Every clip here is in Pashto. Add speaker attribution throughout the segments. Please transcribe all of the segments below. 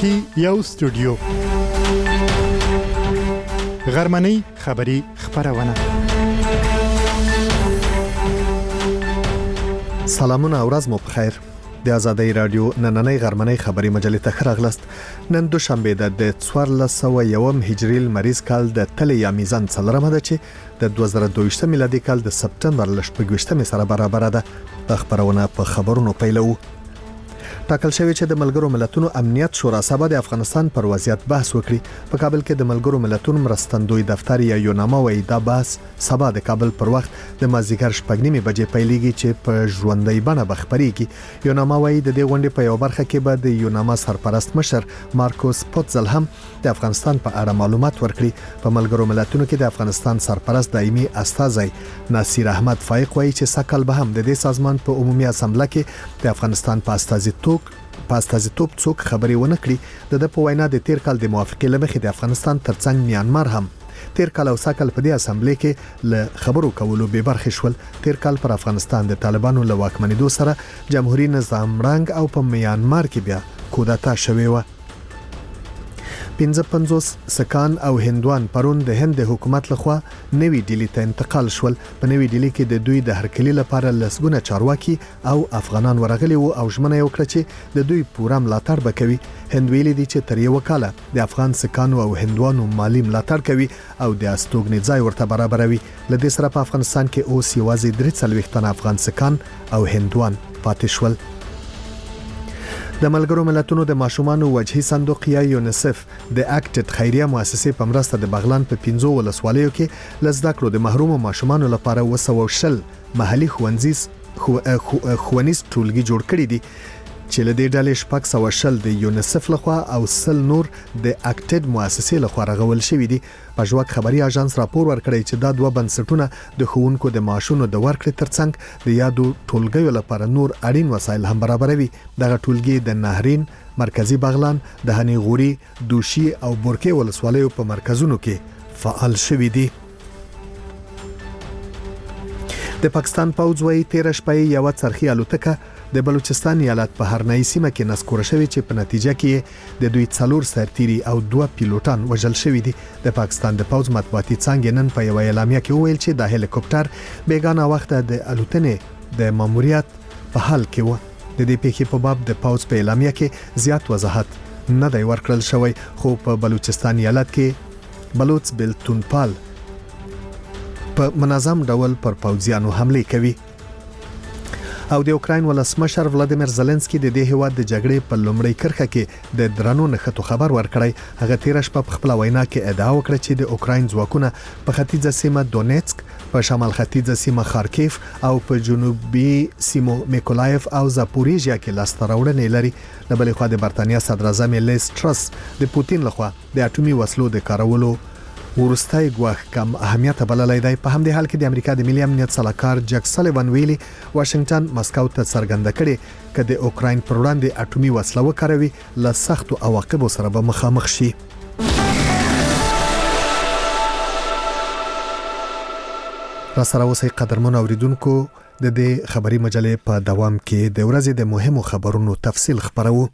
Speaker 1: کې یو استودیو غرمنۍ خبری خبرونه.
Speaker 2: سلامونه او ورځ مو په خیر. د آزادۍ رادیو نننۍ غرمنۍ خبری مجلې ته ښه نن دوشنبه د 1401 هجری لمریز کال د تلې یا میزان څلورمه ده چې د 2022 میلادي کال د سپټمبر ل 28 سره برابر ده. د خبرونه په خبرونو پیلو. ټاکل شوی چې د ملګرو ملتونو امنیت شورا سبا د افغانستان پر وضعیت بحث وکړي. په کابل کې د ملګرو ملتونو مرستندوی دفتر یا یوناما وایي دا بحث سبا د کابل پر وخت د مازیګر 9:30 بجې پیلېږي چې په ژوندۍ بڼه بخبريږي. یوناما وایي د دې غونډې په یو برخه کې به د یوناما سرپرست مشر مارکوس پوتزل هم د افغانستان په اړه معلومات ورکړي. په ملګرو ملتونو کې د افغانستان سرپرست دایمي استازی ناصر احمد فایق وایي چې سکهال به هم د دې سازمان په عمومي اسامبله کې د افغانستان په استازیتوب څوک خبري ونه کړي. د په وینا د تیر کال د موافقې لمخې د افغانستان ترڅنګ میانمار هم تیر کال او سکهال په دې اسامبلې کې له خبرو کولو به برخه شول. تیر کال پر افغانستان د طالبانو له واکمنېدو سره جمهوریت نظام رنګ او په میانمار کې بیا کودتا شوې و. 55 سکان او هندوان پرون د هند حکومت لخوا نوی ډیلی ته انتقال شول. په نوی ډیلی کې د دوی د هرکلی لپاره لسګونه چارواکي او افغانان ورغلي وو او ژمنه یې وکړه چې د دوی پوره ملاتړ وکوي. هند ویلي دي چې تر یو کال د افغان سکانو او هندوانو مالی ملاتړ کوي او د استوګنې ځای ورته برابروي. لدې سره په افغانستان کې اوس یوازې 43 تن افغان سکان او هندوان پاتې شول. د ملګرو ملتونو د ماشومانو وجهي صندوق یا یونیسف د اکټډ خیریه مؤسسې په مرسته د بغلان په 15 ولسوالیو کې لزده کړو د محروم ماشومانو لپاره 200 محلي ښوونځي ټولګي جوړ کړي دي چې له دې ډلې 600 د یونیسف لخوا او 100 نور د اکټډ مؤسسې لخوا رغول شوې دي. پژواک خبري اژانس راپور ورکړی چې دا دوه بنسټونه د ښوونکو د معاشونو د ورکړې ترڅنګ د یادو ټولګیو لپاره نور اړین وسایل هم برابروي. دغه ټولګي د نهرین، مرکزی بغلان، د هنی غوري، دوشي او بورکې ولسوالیو په مرکزونو کې فعال شوي دي. د پاکستان پوځ وایي 13 شپې یو څرخي الوتکه د بلوچستان ایالت په هرنای سیمه کې نسکور شوی چې په نتیجه کې د دوی 4 سرتیري او 2 پیلوټان وژل شوی دي. د پاکستان د پوځ مطبوعاتي څنګه نن په یو اعلامیه کې ویل چې د هلیکوپټر بیگانه وخت د الوتنې د ماموریت په حال کې و. د دې پیښې په باب د پوځ په اعلامیه کې زیات وضاحت نه دی ورکړل شوی، خو په بلوچستان ایالت کې بلوچ بلتونپال په منظم ډول پر پوځیانو حمله کوي. او د اوکراین ولسمشر ولادیمیر زيلنسکي د دې هیواد د جګړې په لومړۍ کرښه کې د درنو نښتو خبر ورکړی. هغه 13 شپه په خپل وینا کې ادعا وکړه چې د اوکراین ځواکونه په ختیځه سیمه دونیتسک، په شمال ختیځه سیمه خارکیف او په جنوبي سیمو میکولایف او زاپوریژیا کې لاسته راوړنې لري. د بلې خوا د برتانیا صدر اعظم لیز ټرس د پوتین لخوا د اټومي وسلو د کارولو ورستای ګواښ کم اهمیت بللی دی. په همدې حال کې د امریکا د ملي امنیت صلاحکار جک سلیوان ویلي واشنگټن مسکو ته څرګنده کړي چې د اوکراین پر وړاندې اټومي وسله وکاروي له سختو عواقبو سره به مخامخ شي. را سره اوسئ قدرمن اوریدونکو، د دې خبري مجلې په دوام کې د ورځې د مهمو خبرونو تفصیل خبرو.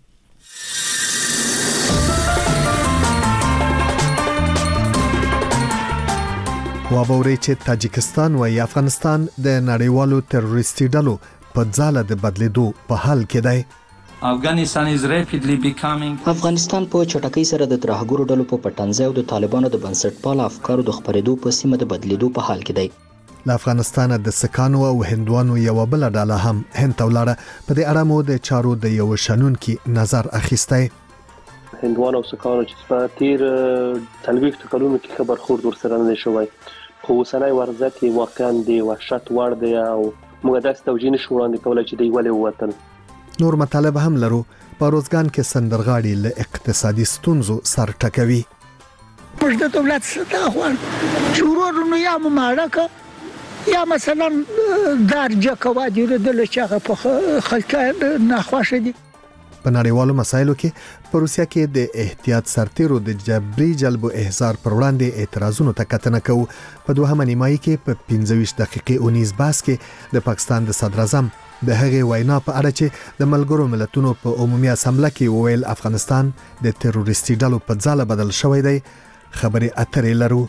Speaker 2: وابوري چې تاجکستان او افغانستان د نړیوالو تروریستي ډلو په ځاله د بدلیدو په حال کې دی.
Speaker 3: افغانستان په چټکۍ سره د ترهګرو ډلو په پټنځي او د طالبانو د بنسټپال افکارو د خپرېدو په سیمه د بدلیدو په حال کې دی.
Speaker 2: له افغانستان د سکانو او هندوانو یو بل ډله هم هند ته ولاړه. په دې اړه مو د چارو د یو شنونکي نظر اخیستی.
Speaker 4: هندوانو او سکانو چې په تیر تلويخ کلونو کې خبر خورد ورسره نه شوی، خو اوسنۍ ورځ کې واقعا د وحشت وړ دی او موږ داسې توجیه نشو وړاندې کولای چې دی ولې ووتل.
Speaker 2: نور مطالب هم لرو. په روزګان کې سندرغاړي له اقتصادي ستونزو سر ټکوي.
Speaker 5: موږ د دولت څخه غواړو چې ورورونو یا ممالکه یا مثلا درجه کوادي د لچغه په خلک نه خوښ دي.
Speaker 2: په نړیوالو مسایلو کې په روسیا کې د احتیاط سرتیرو د جبري جلب او احضار پر وړاندې اعتراضونو ته کتنه کوو. په دوهمه نیمایي کې په 25 دقیقې 19 بحث کې د پاکستان د صدر اعظم د هغې وینا په اړه چې د ملګرو ملتونو په عمومي اسامبله کې وویل افغانستان د تروریستي ډلو په ځاله بدل شوی دی خبرې اترې لرو.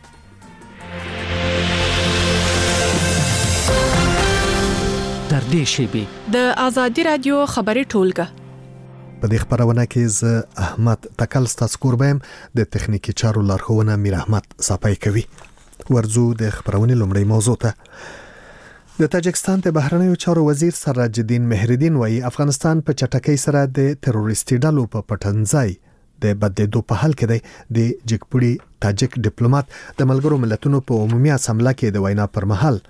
Speaker 6: تر دې شیبې
Speaker 7: د آزادي رادیو خبري ټولګه
Speaker 2: په دې خبرونه کې ز احمد تکل ستاسو کوربم د تخنیکی چارو لارښوونه میر احمد صاحب کوي. ورزو د خبرونه لومړی موضوع ته د تاجکستان د بهرنیو چارو وزیر سراج الدین مهردین وایي افغانستان په چټکۍ سره د تروریستي ډلو په پټنځای د بدلیدو په حال کې دی. د جګپوړي تاجک ډیپلوماټ د ملګرو ملتونو په عمومي اسامبله کې د وینا پر مهال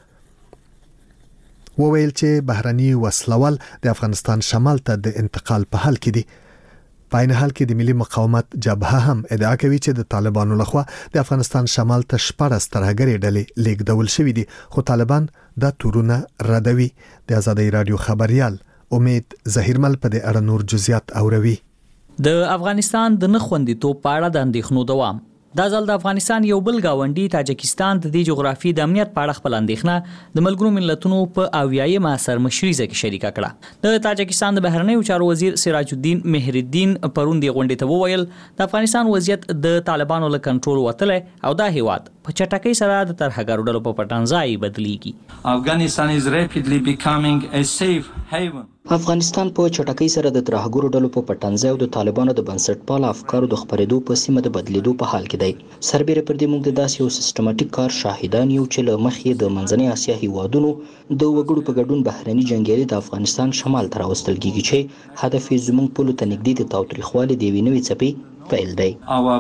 Speaker 2: وویل چې بهرني وسلوال د افغانستان شمال ته د انتقال په حال کې دي. په عین حال کې د ملي مقاومت جبهه هم ادعا کوي چې د طالبانو لخوا د افغانستان شمال ته 14 ترهګري ډلې لیږدول شوې دي خو طالبان دا تورونه ردوي. د آزادۍ رادیو خبريال امید ظهیرمل په دې اړه نور جزئیات اوروي.
Speaker 6: د افغانستان د نخوندیتوب په اړه د اندېښنو دوام. دا ځل د افغانستان یو بل گاونډي تاجکستان د دې جغرافي د امنیت په اړه خپل اندېښنه د ملګرو ملتونو په 80مه سرمشريزه کې شریکه کړه. د تاجکستان د بهرنیو چارو وزیر سراج الدین مهردین پرون دی غونډې ته وویل د افغانستان وضعیت د طالبانو له کنټرول وتلی او دا هیواد په چټکۍ سره د ترهګرو ډلو په پټنځای بدلیږي.
Speaker 8: Afghanistan is rapidly becoming a safe haven.
Speaker 3: افغانستان په چټکۍ سره د ترهګرو ډلو په پټنځای او د طالبانو د بنسټپال افکارو د خپرېدو په سیمه د بدلیدو په حال کې دی. سربېره پر دې موږ د داسې یو سیستماتیک کار شاهدان یو چې له مخې د منځنۍ اسیا هیوادونو د وګړو په ګډون بهرني جنګیالي د افغانستان شمال ته راوستل کیږي چې هدف یې زموږ پولو ته نږدې د تاوتریخوالي د یوې نوې څپې پیل دی.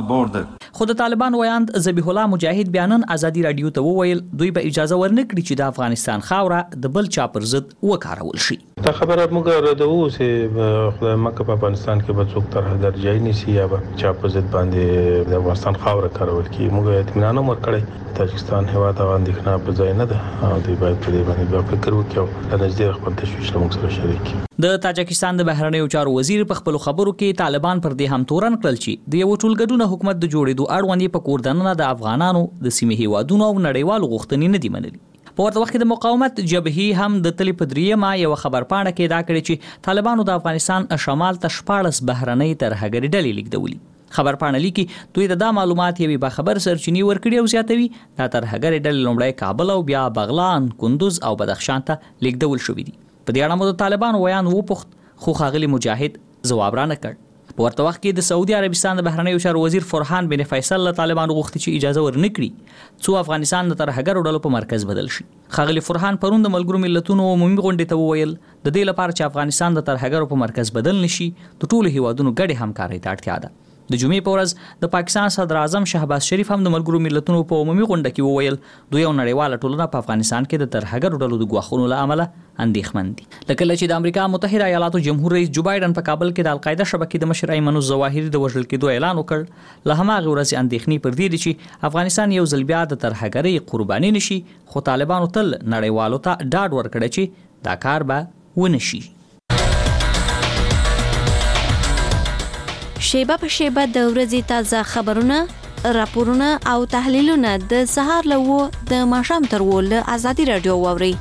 Speaker 6: خو د طالبان ویاند ذبیح الله مجاهد بیانن آزادي رادیو ته وویل دوی به اجازه ورنکړي چې د افغانستان خاوره د بل چا پر ضد وکارول شي.
Speaker 9: دا خبره موږ ردوو چې خدای مکه په افغانستان کې به څوک ترهګر ځای نیسي یا به چا په ضد باندې د افغانستان خاوره کارول کیږي. موږ اطمینان ورکړی تاجکستان هیواد او اندېښنه په ځای نه ده او دوی باید په دې باندې بیا فکر وکړي او د نږدې خپل تشویش له موږ سره شریک کړي.
Speaker 6: د تاجکستان د بهرنیو چارو وزیر په خپل خبرو کې طالبان پر دې هم تورن کړل چې د یو ټولګډونه حکومت د جوړېدو اړوند په کوردننه د افغانانو د سیمې هیوادونو او نړیوالو غوښتنې نه دي منلي. په ورته وخت کې د مقاومت جبهې هم د تلې په دریمه یو خبرپاڼه کې دا کړی چې طالبانو د افغانستان شمال ته 14 بهرنۍ ترهګري ډلې لیږدولي. خبرپاڼه لیکي دوی د معلومات یوې باخبر سرچینې ورکړي او زیاتوي دا ترهګري ډلې لومړی کابل او بیا بغلان، کندوز او بدخشان ته لیږدول شوې دي. په دې اړه مو د طالبانو ویان وپوښت خو ښاغلي مجاهد ځواب را نه کړ. په ورته وخت کې د سعودي عربستان د بهرنیو چارو وزیر فرحان بن فیصل له طالبانو غوښتي چې اجازه ورنکړي څو افغانستان د ترهګرو ډلو په مرکز بدل شي. ښاغلي فرحان پرون د ملګرو ملتونو عمومي غونډې ته وویل د دې لپاره چې افغانستان د ترهګرو په مرکز بدل نشي د ټولو هیوادونو ګډې همکارۍ ته اړتیا ده. د جمعې په ورځ د پاکستان صدر اعظم شهباز شریف هم د ملګرو ملتونو په عمومي غونډه کې وویل دوی او نړیواله ټولنه په افغانستان کې د ترهګرو ډلو د ګواښونو له امله اندېښمن دي. لکه چې د امریکا متحده ایالاتو جمهور رئیس جو بایدن په کابل کې د القاعده شبکې د مشر ایمن الظواهري د وژل کېدو اعلان وکړ. له هماغه ورځې اندېښنې پر دې دي چې افغانستان یو ځل بیا د ترهګرۍ قرباني نشي خو طالبانو تل نړیوالو ته ډاډ ورکړی چې دا کار به ونشي.
Speaker 10: شیبه په شیبه د ورځې تازه خبرونه، راپورونه او تحلیلونه د سهار له 9 د ماښام تر 10 له آزادي رادیو واورئ.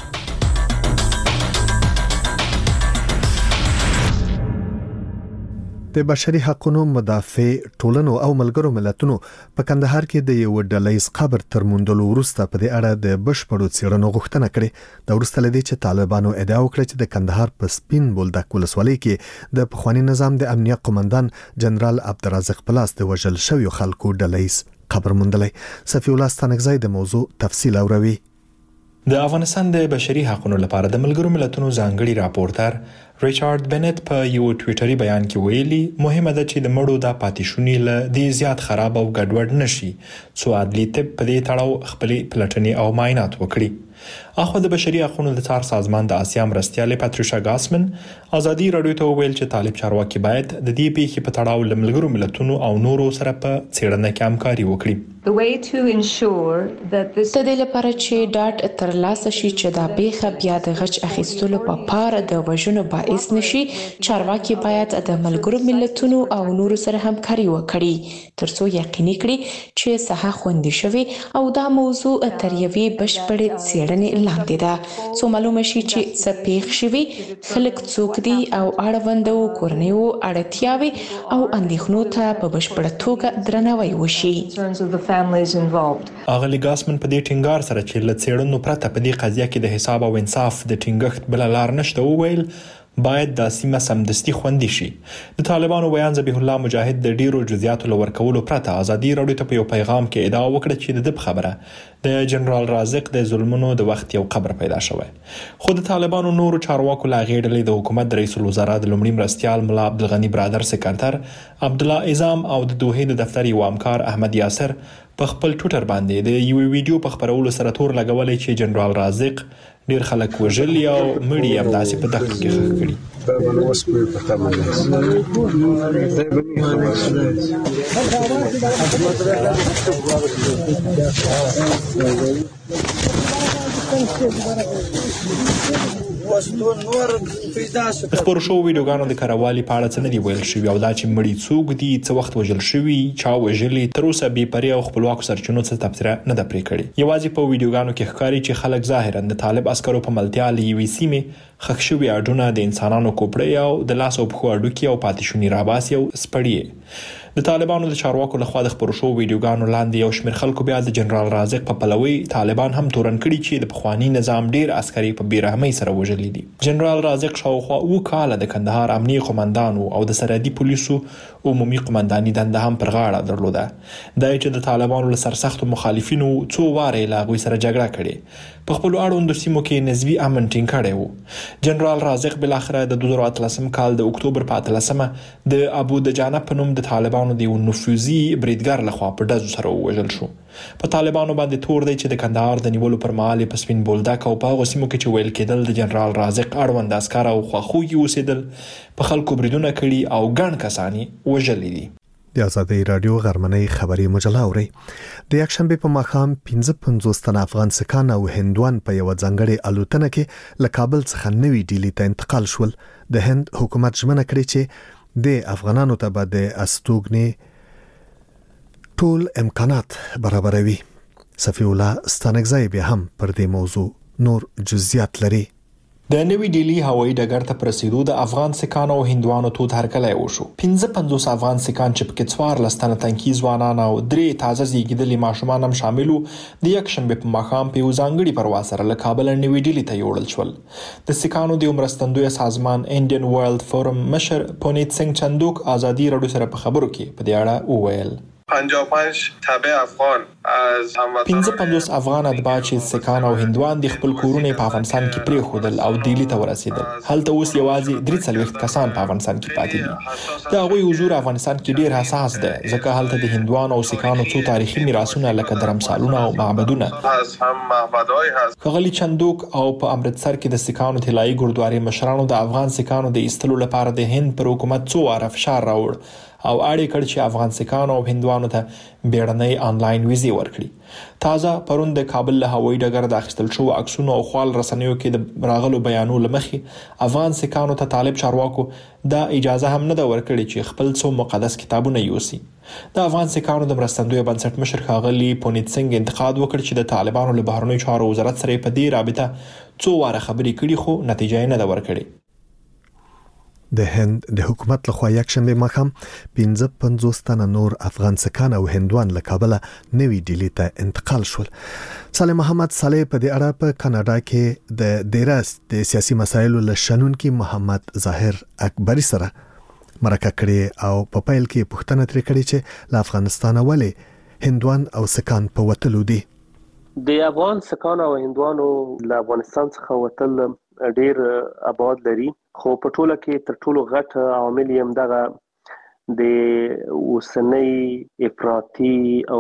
Speaker 2: د بشري حقوقو مدافع ټولنو او ملګرو ملتونو په کندهار کې د یو ډلهیز قبر تر موندلو وروسته په دې اړه د بشپړو څېړنو غوښتنه کړې. د وروسته لدی چې طالبانو ادعا وکړه چې د کندهار په سپین بولدک ولسوالۍ کې د پخوانی نظام د امنیت قومندان جنرال عبدالرزاق پلاس د وژل شویو خلکو ډلهیز قبر موندلی. صفی الله ستانکزی د موضوع تفصیل اوروي.
Speaker 11: د افغانستان د بشري حقوقو لپاره د ملګرو ملتونو ځانګړي راپورټر ریچارډ بنت په یو ټویټري بیان کې ویلي مهمه ده چې د مړو د پاتېشونې له دې زیات خراب او ګډوډ نشي څو عدلي طب په دې تړاو خپلې پلټنې او معاینات وکړي. اخو د بشري حقوقو د څار سازمان د آسیا مرستیال پاتریشا ګاسمن آزادي رادیو ته ویل چې طالب چارواکي باید د دې پیښې په تړاو له ملګرو ملتونو او نورو سره په څېړنه کې همکاري وکړي.
Speaker 12: د دې لپاره چې ډاټ ترلاسه شي چې دا پیښه بیا د غچ اخیستلو په پاره د وژنو باعث نشي، چارواکي باید د ملګرو ملتونو او نورو سره همکاري وکړي ترڅو یقیني کړي چې صحه خوندي شوي او دا موضوع تر یوې بشپړې څېړنې لاندې ده څو معلومه شي چې څه پیښ شوي خلک څوک دي او اړوندو کورنیو اړتیاوي او اندېښنو ته په بشپړه توګه درناوی وشي.
Speaker 11: اغلی ګاسمن په دې ټینګار سره چې له څېړنو پرته په دې قضیه کې د حساب او انصاف د ټینګښت بل لار نشته وویل باید د سیمه سمدستي خوندي شي. د طالبانو بیان ذبیح الله مجاهد د ډیرو جزئیاتو له ورکولو پرته ازادي راډیو ته په یو پیغام کې ادعا وکړه چې د خبره د جنرال رازق د ظلمونو د وخت یو قبر پیدا شوی. خو د طالبانو نورو چارواکو لا غېډلې د حکومت د رئیس الوزرا د لومړي مرستيال ملا عبدالغنی برادر سکرټر عبد الله اعظم او د دوحې د دفتر یو همکار احمد یاسر په خپل ټویټر باندې د یو ویډیو په خبرولو سره تور لګولې چې جنرال رازق ډیر خلک وژلي او مړي همداسې په دښتو کې ښخ کړي. د خبرو شو ویډیوګانو د کاروالي په اړه څه نه دی ویل شوی او دا چې مړي څوک دي څه وخت وژل شوي چا وژلي تر اوسه بې پرې او خپلواکو سرچینو څه تبصره نه ده پرې کړې. یوازې په ویډیوګانو کې ښکاري چې خلک ظاهرا د طالب عسکرو په ملتیا له یوې سیمې ښخ شوي اډونه د انسانانو کوپړې او د لاس او پښو هډوکي او پاتې شوني راباسي او سپړي. د طالبانو د چارواکو لخوا د خبرو شو ویډیوګانو لاندې یو شمېر خلکو بیا د جنرال رازق په پلوي طالبان هم تورن کړي چې د پخوانی نظام ډیر عسکري په بیرحمۍ سره وژلي دي. جنرال رازق شاوخوا 2 کاله د کندهار امنیي قومندان او د سرحدي پولیسو عمومي قومنداني دنده هم پر غاړه درلوده. دا چې د طالبانو له سرسختو مخالفینو څو واره لا غوي سره جګړه کړې په خپل اړوندو سیمو کې نسبی امن ټینګ کړی وو. جنرال رازق بل اخره د 2013 کال د اکتوبر په 13مه د ابو دجانه په نوم د طالبانو د نفوذي بریدګر لخوا په ډزو سره وژل شو. په طالبانو باندې تور دی چې د کندهار د نیولو پر مهال په سپین بولدک او په هغو سیمو کې چې ویل کېدل د جنرال رازق اړوند عسکر او خواخوږي اوسېدل په خلکو بریدونه کړي او ګڼ کسان وژلي دي.
Speaker 2: د ازادۍ راډیو غرمنۍ خبري مجله اوري. د یکشنبه په ماښام 55 تن افغان سکان او هندوان په یو ځانګړي الوتنه کې له کابل څخه نوې ډیلی ته انتقال شول. د هند حکومت ژمنه کړې چې د افغانانو ته به د استوګنې ټول امکانات برابروي. صفی الله ستانکزی بیا هم پر دې موضوع نور جزئیات لري.
Speaker 11: د نوې ډیلی هوایي ډګر ته پرسیدو د افغان سکان او هندوانو تود هرکلی وشو. 55 افغان سکان چې پکې 14 تنه تنکي ځوانان او 3 تازه زیږیدلي ماشومان هم شامل وو د یکشنبه په ماښام په یو ځانګړي پرواز سره له کابل نوې ډیلی ته یوړل شول. د سکانو د مرستندوی سازمان انډین ورلد فورم مشر پونیت سنگ چندوک ازادي راډیو سره په خبرو کې په دې اړه وویل
Speaker 13: 55 تابع افغان از هموطنان
Speaker 11: 55 افغان اتباع چې سکان او هندوان د خپل کورونه په افغانستان کې پریښودل او ډیلی ته ورسېدل. هلته اوس یوازې 43 کسان په افغانستان کې پاتې دي. دا غوي حضور افغانستان کې ډیر حساس ده ځکه هلته د هندوان او سکانو څو تاریخي میراثونه لکه درمسالونه او معبدونه
Speaker 13: هم معبدای هست.
Speaker 11: غلی چندوک او په امرتسر کې د سکانو طلایي ګردواري مشرانو د افغان سکانو د ایستلو لپاره د هند پر حکومت څو واره فشار راوړ او اړې کړ چې افغان سکانو او هندوانو ته بیړنۍ آنلاین ویزې ورکړي. تازه پرون د کابل له هوایي ډګر د اخیستل شو عکسونو او خپل رسنیو کې د راغلو بیانو لمخې افغان سکانو ته طالب چارواکو دا اجازه هم نه ده ورکړي چې خپل څو مقدس کتابونه یوسي. د افغان سکانو د مرستندوی بنسټ مشر ښاغلي پونیت سنگ انتقاد وکړ چې د طالبانو له بهرنیو چارو وزارت سره په دې رابطه څو واره خبرې کړي خو نتیجه یې نه ده ورکړې.
Speaker 2: د هند د حکومت لخوا یکشنبه ماښام 55 تنه نور افغان سکان او هندوان له کابل نوې ډیلی ته انتقال شول. صالح محمد صالح په دې اړه په کاناډا کې د دیراس د سیاسي مسایلو له شنونکي محمد ظاهر اکبری سره مرکه کړې او په پیل کې پوښتنه ترې کړې چې له افغانستان ولې هندوان او سکان په وتلو دي.
Speaker 4: د افغان سکان او هندوانو له افغانستان څخه وتل ډیر آباد لري خو په ټوله کې تر ټولو غټ عامل یې همدغه د اوسنۍ افراطي او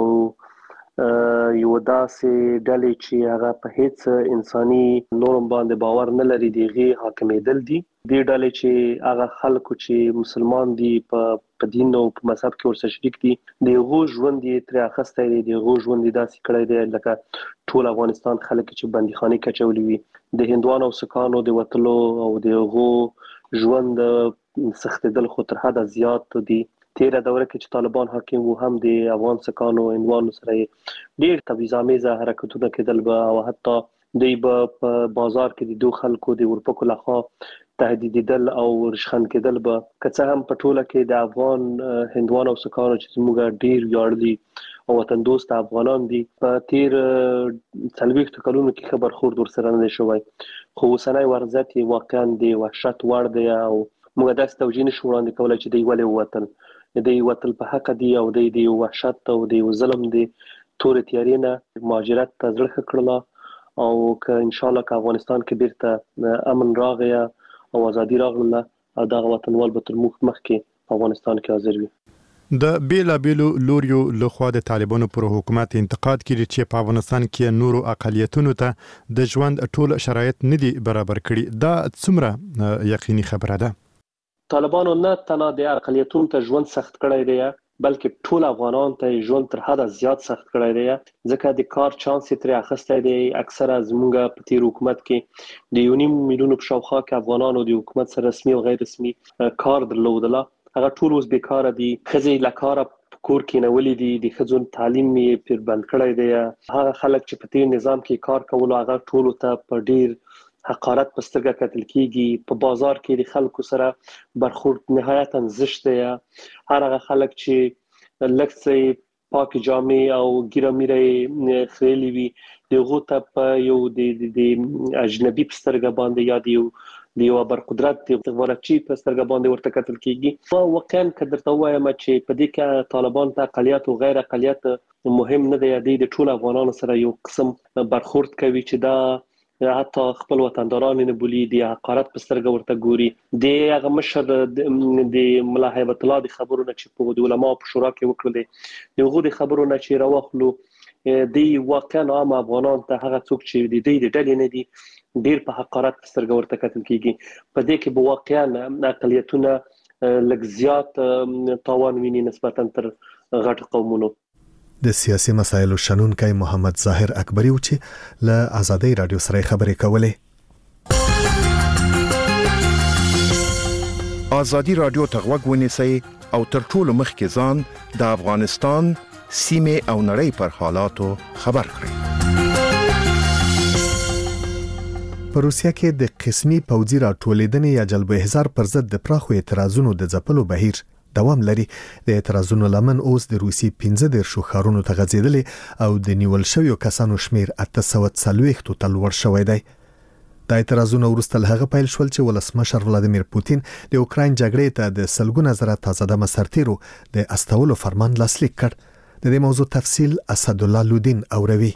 Speaker 4: یو داسې ډلې چې هغه په هیڅ انساني نورم باندې باور نه لري دغه حاکمیدل دي. دې ډلې چې هغه خلکو چې مسلمان دي په دین او په مذهب کې ورسره شریک دي دغه ژوند یې تر اخسته دي دغه ژوند یې داسې کړی دی لکه ټول افغانستان خلک چې بندیخانه کې چولې وي. د هندوانو او سکانو د وتلو او دغه ژوند سختېدل خو تر حده زیات دي. تیره دوره کې چې طالبان حاکم وو هم د افغان سکانو هندوانو سره ډېر تبعیض‌آمیزه حرکتونه کېدل او حتی دی په بازار کې د دوه خلکو د ورپکو لخوا تهدیدیدل او رشخند کېدل به که هم په ټوله کې د افغان هندوان او سکانو چې زموږ ډیر ویاړ دي او وطن دوست افغانان دي په تیر 40 کلونو کې خبر خورد ورسره نه شوی خو اوسنی وضعیت واقعا د وحشت وړ دی او موږ داسې توجیه نشو وړاندې کولی چې دی ولې وطن دی وطن په حق دی او دی وحشت او دی ظلم دی تورې تیارې نه مهاجرت ته زړه کړله او که ان شاء الله که افغانستان کې بیرته امن راغی او ازادي راغله او دغه وطنوال به تر مخکې په افغانستان کې حاضر وي
Speaker 1: د بیلابیلو لوریو لخوا د طالبانو پر حکومت انتقاد کړي چې په افغانستان کې نورو اقلیتونو ته د ژوند ټول شرایط نه دي برابر کړي دا څومره یقیني خبره ده
Speaker 4: طالبانو نه تنها د اقلیتونو ته ژوند سخت کړی دی بلکې ټول افغانان ته ژوند تر حده زیات سخت کړی دی ځکه د کار چانس یې ترې اخیستی دی اکثره زموږ په تیر حکومت کې د 1.5 میلیون په شاوخوا کې افغانانو د حکومت سره رسمي او غیر رسمي کار درلودله هغه ټول اوس بیکاره دي ښځې له کاره په کور کېنولي دي د ښځو تعلیم یې پر بند کړی دی هغه خلک چې په تیر نظام کې کار کولو هغه ټولو ته په ډیر حقارت په سترګه کتل کیږي په بازار کې د خلکو سره برخورد نهایتا زشت دی هر هغه خلک چې لکه پاک جامې او ګیره میره خېلی وي دغه ته په یو د اجنبي په سترګه باندې یا د یو برقدرت د ورچی په سترګه باندې ورته کتل کیږي او واقعا کدرته وایم چې په دې کې طالبان ته اقلیت او غیر اقلیت مهم نه دی د ټول افغانانو سره یو قسم برخورد کوي چې دا حتی خپل وطنداران نه بولی دی حقارت په سترګه ورته ګوري د هغه مشر د ملا هیبت الله د خبرونه چې په د علماء په شورا کې وکړل دغه د خبرونه چې راوخلو دی واقعا عام افغانان ته هغه څوک چې د دې ډلې نه دي ډیر په حقارت په سترګه ورته کتل کیږي په دې کې به واقعا اقلیتونه لږ زیات تاوان ویني نسبتا تر غټ قومونو
Speaker 2: د سیاسي مسایلو شنونکی محمد ظاهر اکبری و چې له آزادۍ رادیو سره خبرې کولې.
Speaker 14: آزادي رادیو ته غوږ ونیسئ او تر ټولو مخکې ځان د افغانستان سیمې او نړۍ پر حالاتو خبر کړئ.
Speaker 2: په روسیا کې د قسمي پوځي راټولېدنې یا جلب احضار پر ضد د پراخو اعتراضونو د ځپلو بهیر دوام لري. د اعتراضونو لمن اوس د روسي 15 ښارونو ته غځېدلې او د نیول شویو کسانو شمیر 840 ته لوړ شوی دی. د اعتراضونو وروسته له هغه پیل شول چې ولسمشر ولادیمیر پوتین د اوکراین جګړې ته د سلګونه زره تازه دمه سرتیرو د استولو فرمان لاسلیک کړ. د دې موضوع تفصیل اسدالله لودین اوروي.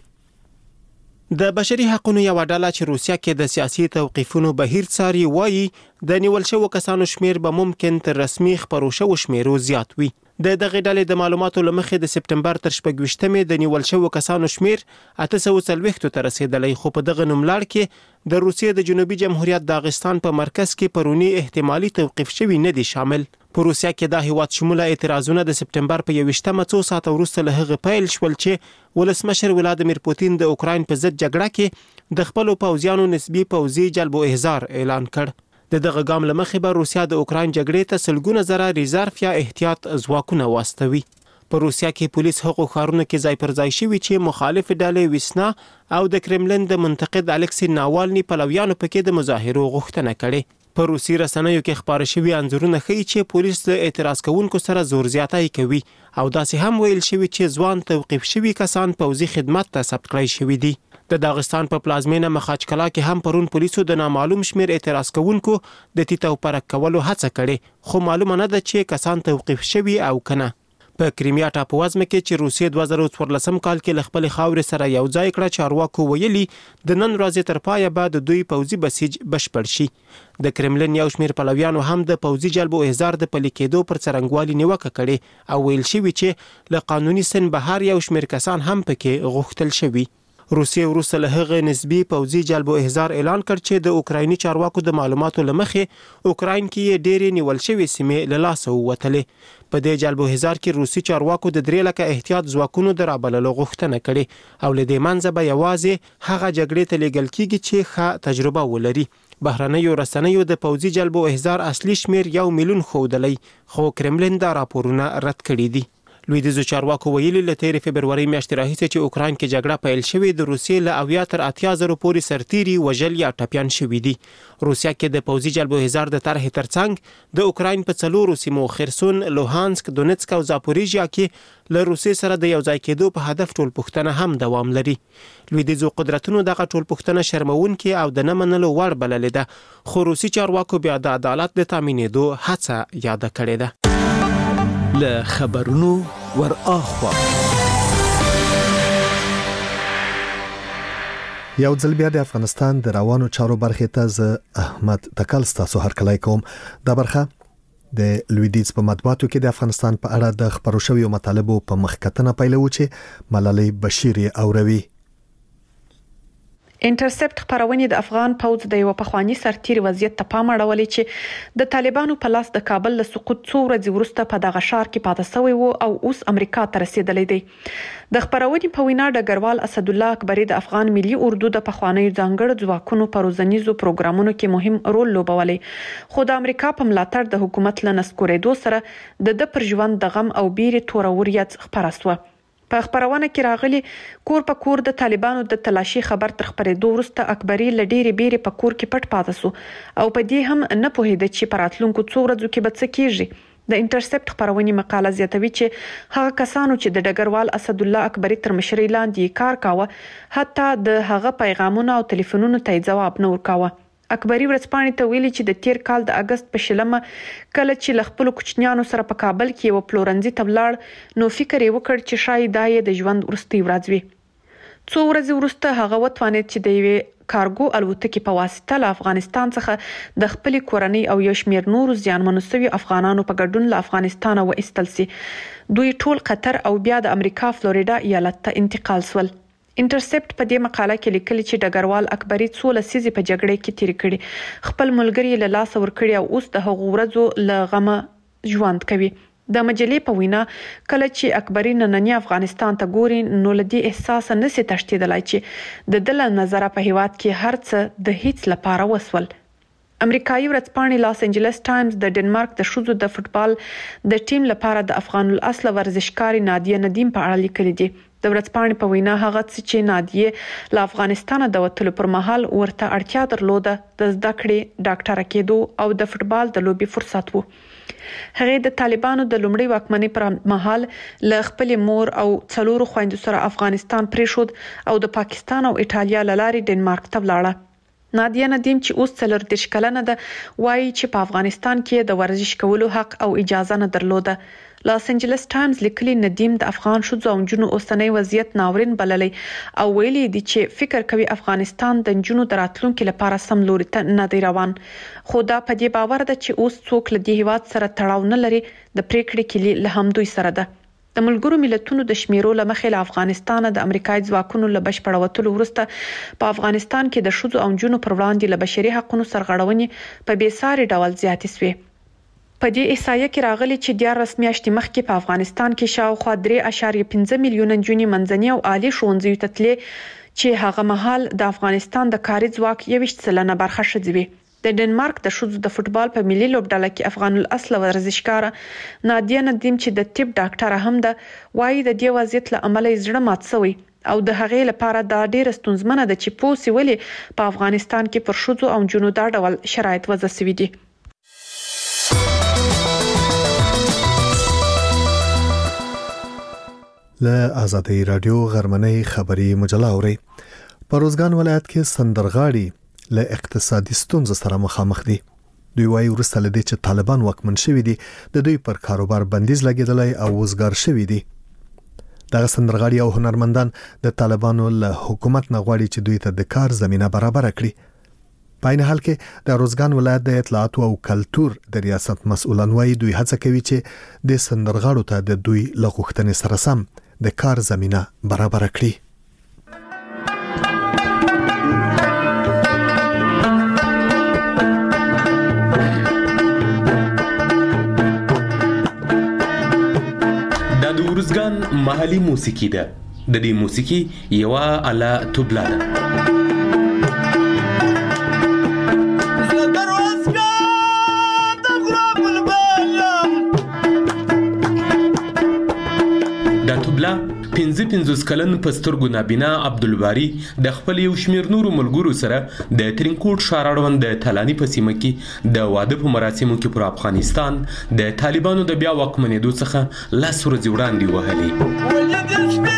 Speaker 15: د بشري حقوقو یو ډله چې روسیا کې د سیاسي توقیفونو بهیر څاري وایي د نیول شوو کسانو شمیر به ممکن تر رسمي خبرو شوو شمیرو زیات وي. د دغه ډلې د معلوماتو لمخې د سپتمبر تر 28 د نیول شوو کسانو شمیر 840 ته رسیدلی خو په دغه نوملړ کې د روسیې د جنوبي جمهوریت داغستان په مرکز کې پرونی احتمالي توقیف شوی نه دي شامل. په روسیا کې د هیواد شموله اعتراضونه د سپتمبر په 21 څو ساعت وروسته له هغه پیل شول چې ولسمشر ولادیمیر پوتین د اوکراین په ضد جګړه کې د خپل پوځیانو نسبی پوځي جلب او احضار اعلان کړ. دغه ګام لمخې به روسیا د اوکراین جګړې ته سلګونه زره ریزرف یا احتیاط ځواکونه واستوي. په روسیا کې پولیس هغو ښارونو کې ځای پر ځای شوي چې مخالف ډلې ویسنا او د کرملین د منتقد الکسی ناوالني پلویانو پکې د مظاهرو غوښتنه کړې. په روسي رسنیو کې خبر شوي انځورونه ښیي چې پولیس له اعتراض کوونکو سره زور زیاتی کوي او داسې هم ویل شوي چې ځوان توقیف شوي کسان پوځي خدمت ته ثبت کړی شوي دي. د داغستان په پلازمینه مخاچکلا کې هم پرون پولیسو د نامعلوم شمیر اعتراض کوونکو د تیتو پرک کولو هڅه کړې خو معلومه نه ده چې کسان توقیف شوي او کنه. په کریمیا ټاپووزمه کې چې روسیې 2014 کال کې له خپل خاورې سره یو ځای کړه چارواکو ویلي د نن ورځې تر پایه به د دوی پوځي بسیج بشپړ شي. د کرملین یو شمیر پلویانو هم د پوځي جلب او احضار د پلي کېدو پر څرنګوالي نیوکه کړې او ویل شوي چې له قانوني سن بهر یو شمیر کسان هم پکې غوښتل شوي. روسیې وروسته له هغه نسبی پوځي جلب او احضار اعلان کړ چې د اوکرایني چارواکو د معلوماتو لمخې اوکراین کې ډېرې نیول شوې سیمې له لاسه ووتلې. په دې جلب او احضار کې روسي چارواکو د 3 لکه احتیاط ځواکونو د رابللو غوښتنه کړې او له دې منځه به یوازې هغه جګړې ته لیږل کیږي چې ښه تجربه ولري. بهرنیو رسنیو د پوځي جلب او احضار اصلي شمیر 1 میلیون ښودلی خو کرملین دا راپورونه رد کړي دي. لویدیځو چارواکو ویلي له تېرې فبرورۍ میاشتې راهیسې چې اوکراین کې جګړه پیل شوې د روسیې له 80 تر 80 زره پورې سرتیري وژل یا ټپیان شوي دي. روسیا کې د پوځي جلب و هزار د طرحې ترڅنګ د اوکراین په 4 سیمو خرسون، لوهانسک، دونیتسک او زاپوریژیا کې له روسیې سره د یو ځای کېدو په هدف ټولپوښتنه هم دوام لري. لویدیځو قدرتونو دغه ټولپوښتنه شرمونکې او د نه منلو وړ بللې ده، خو روسي چارواکو بیا د عدالت د تامینېدو هڅه یاده کړې ده.
Speaker 2: له خبرونو ور اخوا یو ځل بیا د افغانستان د روانو چارو برخې ته ز احمد تکل ستاسو هرکلی کوم. دا برخه د لویدیځ په مطبوعاتو کې د افغانستان په اړه د خبرو شویو مطالبو په مخکتنه پیلو چې ملالۍ بشیر اوروي.
Speaker 7: انټرسپټ خبرونه د افغان پوځ د یو پخوانی سرتیري وضعیت ته پام اړولې چې د طالبانو په لاس د کابل له سقوط څو ورځې وروسته په دغه ښار کې پاتې شوی وو او اوس امریکا ته رسیدلی دی. د خبرونې په وینا ډګروال اسد الله اکبری د افغان ملي اردو د پخوانی ځانګړو ځواکونو په روزنیزو پروګرامونو کې مهم رول لوبولی، خو د امریکا په ملاتړ د حکومت له نسکورېدو سره د پر ژوند د غم او بیرې توروریت خبره شوه. په خبرونه کې راغلي کور په کور د طالبانو د تلاشي خبر تر خبرېدو وروسته اکبری له ډېرې بیرې په کور کې پټ پاتې شو او په دې هم نه پوهېده چې په راتلونکو څو ورځو کې به څه کېږي. د انټرسپټ خبرونې مقاله زیاتوي چې هغه کسانو چې د ډګروال اسد الله اکبری تر مشرۍ لاندې کار کاوه حتی د هغه پیغامونو او ټلیفونونو ته جواب نه ورکاوه. اکبری ورځپاڼې ته ویلي چې د تیر کال د اگست په شلمه کله چې ل خپل کوچنیانو سره په کابل کې یو پلورنځي ته ولاړ نو فکر یې وکړ چې شاید دا یې د ژوند وروستۍ ورځ وي. څو ورځې وروسته هغه وتوانید چې د یوې کارګو الوتکې په واسطه له افغانستان څخه د خپل کورنۍ او یو شمېر نورو زیانمنو شوي افغانانو په ګډون له افغانستان وایستل سي. دوی ټول قطر او بیا د امریکا فلوریدا ایالت ته انتقال شول. انټرسپټ په دې مقاله کې لیکلي چې ډګروال اکبری څو لسیزې په جګړه کې تیر کړي، خپل ملګری له لاس ورکړي او اوس د هغو ورځو له غمه ژوند کوي. د مجلې په وینا کله چې اکبری نننی افغانستان ته ګوري نو لدی احساس نه سي تشدیدلای چې د دل نظر په هیواد کې هرڅه د هیڅ لپاره وسول. امریکایي ورځپاڼې لاس انجلس ټایمز د ډنمارک د ښځو د فوټبال د ټیم لپاره د افغان الاصل ورزشکارې نادیه ندیم په اړه لیکلي دي. د ورځپاڼې په وینا هغه چې نادیه له افغانستان د وتلو پر مهال ورته اړتیا درلوده د زده کړې، ډاکټره کېدو او د فوټبال د لوبي فرصت وو. هغه د طالبانو د لومړۍ واکمنۍ پر مهال له خپل مور او څلورو خويندو سره افغانستان پریښود او د پاکستان او ایټالیا له لارې ډنمارک ته ولاړه. نادیه ندیم چې اوس 34 کلنه ده وایي چې په افغانستان کې د ورزش کولو حق او اجازه نه درلوده. لاس انجلس ټایمز لیکلي ندیم د افغان ښځو او نجونو اوسنۍ وضعیت ناورین بللی او ویلي دي چې فکر کوي افغانستان د نجونو د راتلونکي لپاره سم لوري ته نه دی روان. خو دا په دې باور ده چې اوس څوک له دې هیواد سره تړاو نه لري، د پریکړې کلی له همدوی سره ده. د ملګرو ملتونو د شمیرو له مخې له افغانستان د امریکایي ځواکونو له بشپړ وتلو وروسته په افغانستان کې د ښځو او نجونو پر وړاندې له بشري حقوقو سرغړونې په بېساري ډول زیاتې شوې. په دې احصایه کې راغلي چې 14 میاشتې مخکې په افغانستان کې شاوخوا 3.5 میلیونه نجونې منځني او عالی ښوونځیو ته تللې چې هغه مهال د افغانستان د کاري ځواک 21% برخه ښځې وې. د ډنمارک د ښځو د فوټبال په ملي لوبډله کې افغان الاصل ورزشکاره نادیه ندیم چې د طب ډاکټره هم ده وایي د دې وضعیت له امله زړه مات شوی او د هغې لپاره دا ډیره ستونزمنه ده چې پوسې ولې په افغانستان کې پر ښځو او نجونو دا ډول شرایط وضع شوي دي.
Speaker 2: له آزادۍ رادیو غرمنۍ خبري مجله اوري. په روزګان ولایت کې سندرغاړي له اقتصادي ستونزو سره مخامخ دي. دوی وايي ورسته لدې چې طالبان واکمن شوي دي د دوی پر کاروبار بندیز لګیدلی او وزګار شوي دي. دغه سندرغاړي او هنرمندان د طالبانو له حکومت نه غواړي چې دوی ته د کار زمينه برابر کړي. په عین حال کې د روزګان ولایت د اطلاعات او کلتور د ریاست مسؤلان وايي دوی هڅه کوي چې د سندرغاړو ته د دوی لغوښتنې سره سم د کار زمينه برابر کړي.
Speaker 16: د ورزګان محلي موسیقي ده. د دې موسیقي یو اله طبله ده. 55 کلن پسترګو نابینا عبدالباری د خپل یو شمیر نورو ملګرو سره د ترینکوټ ښار اړوند د تلانی په سیمه کې د واده په مراسمو کې پر افغانستان د طالبانو د بیا واکمنېدو څخه 10 ورځې وړاندې وهلې.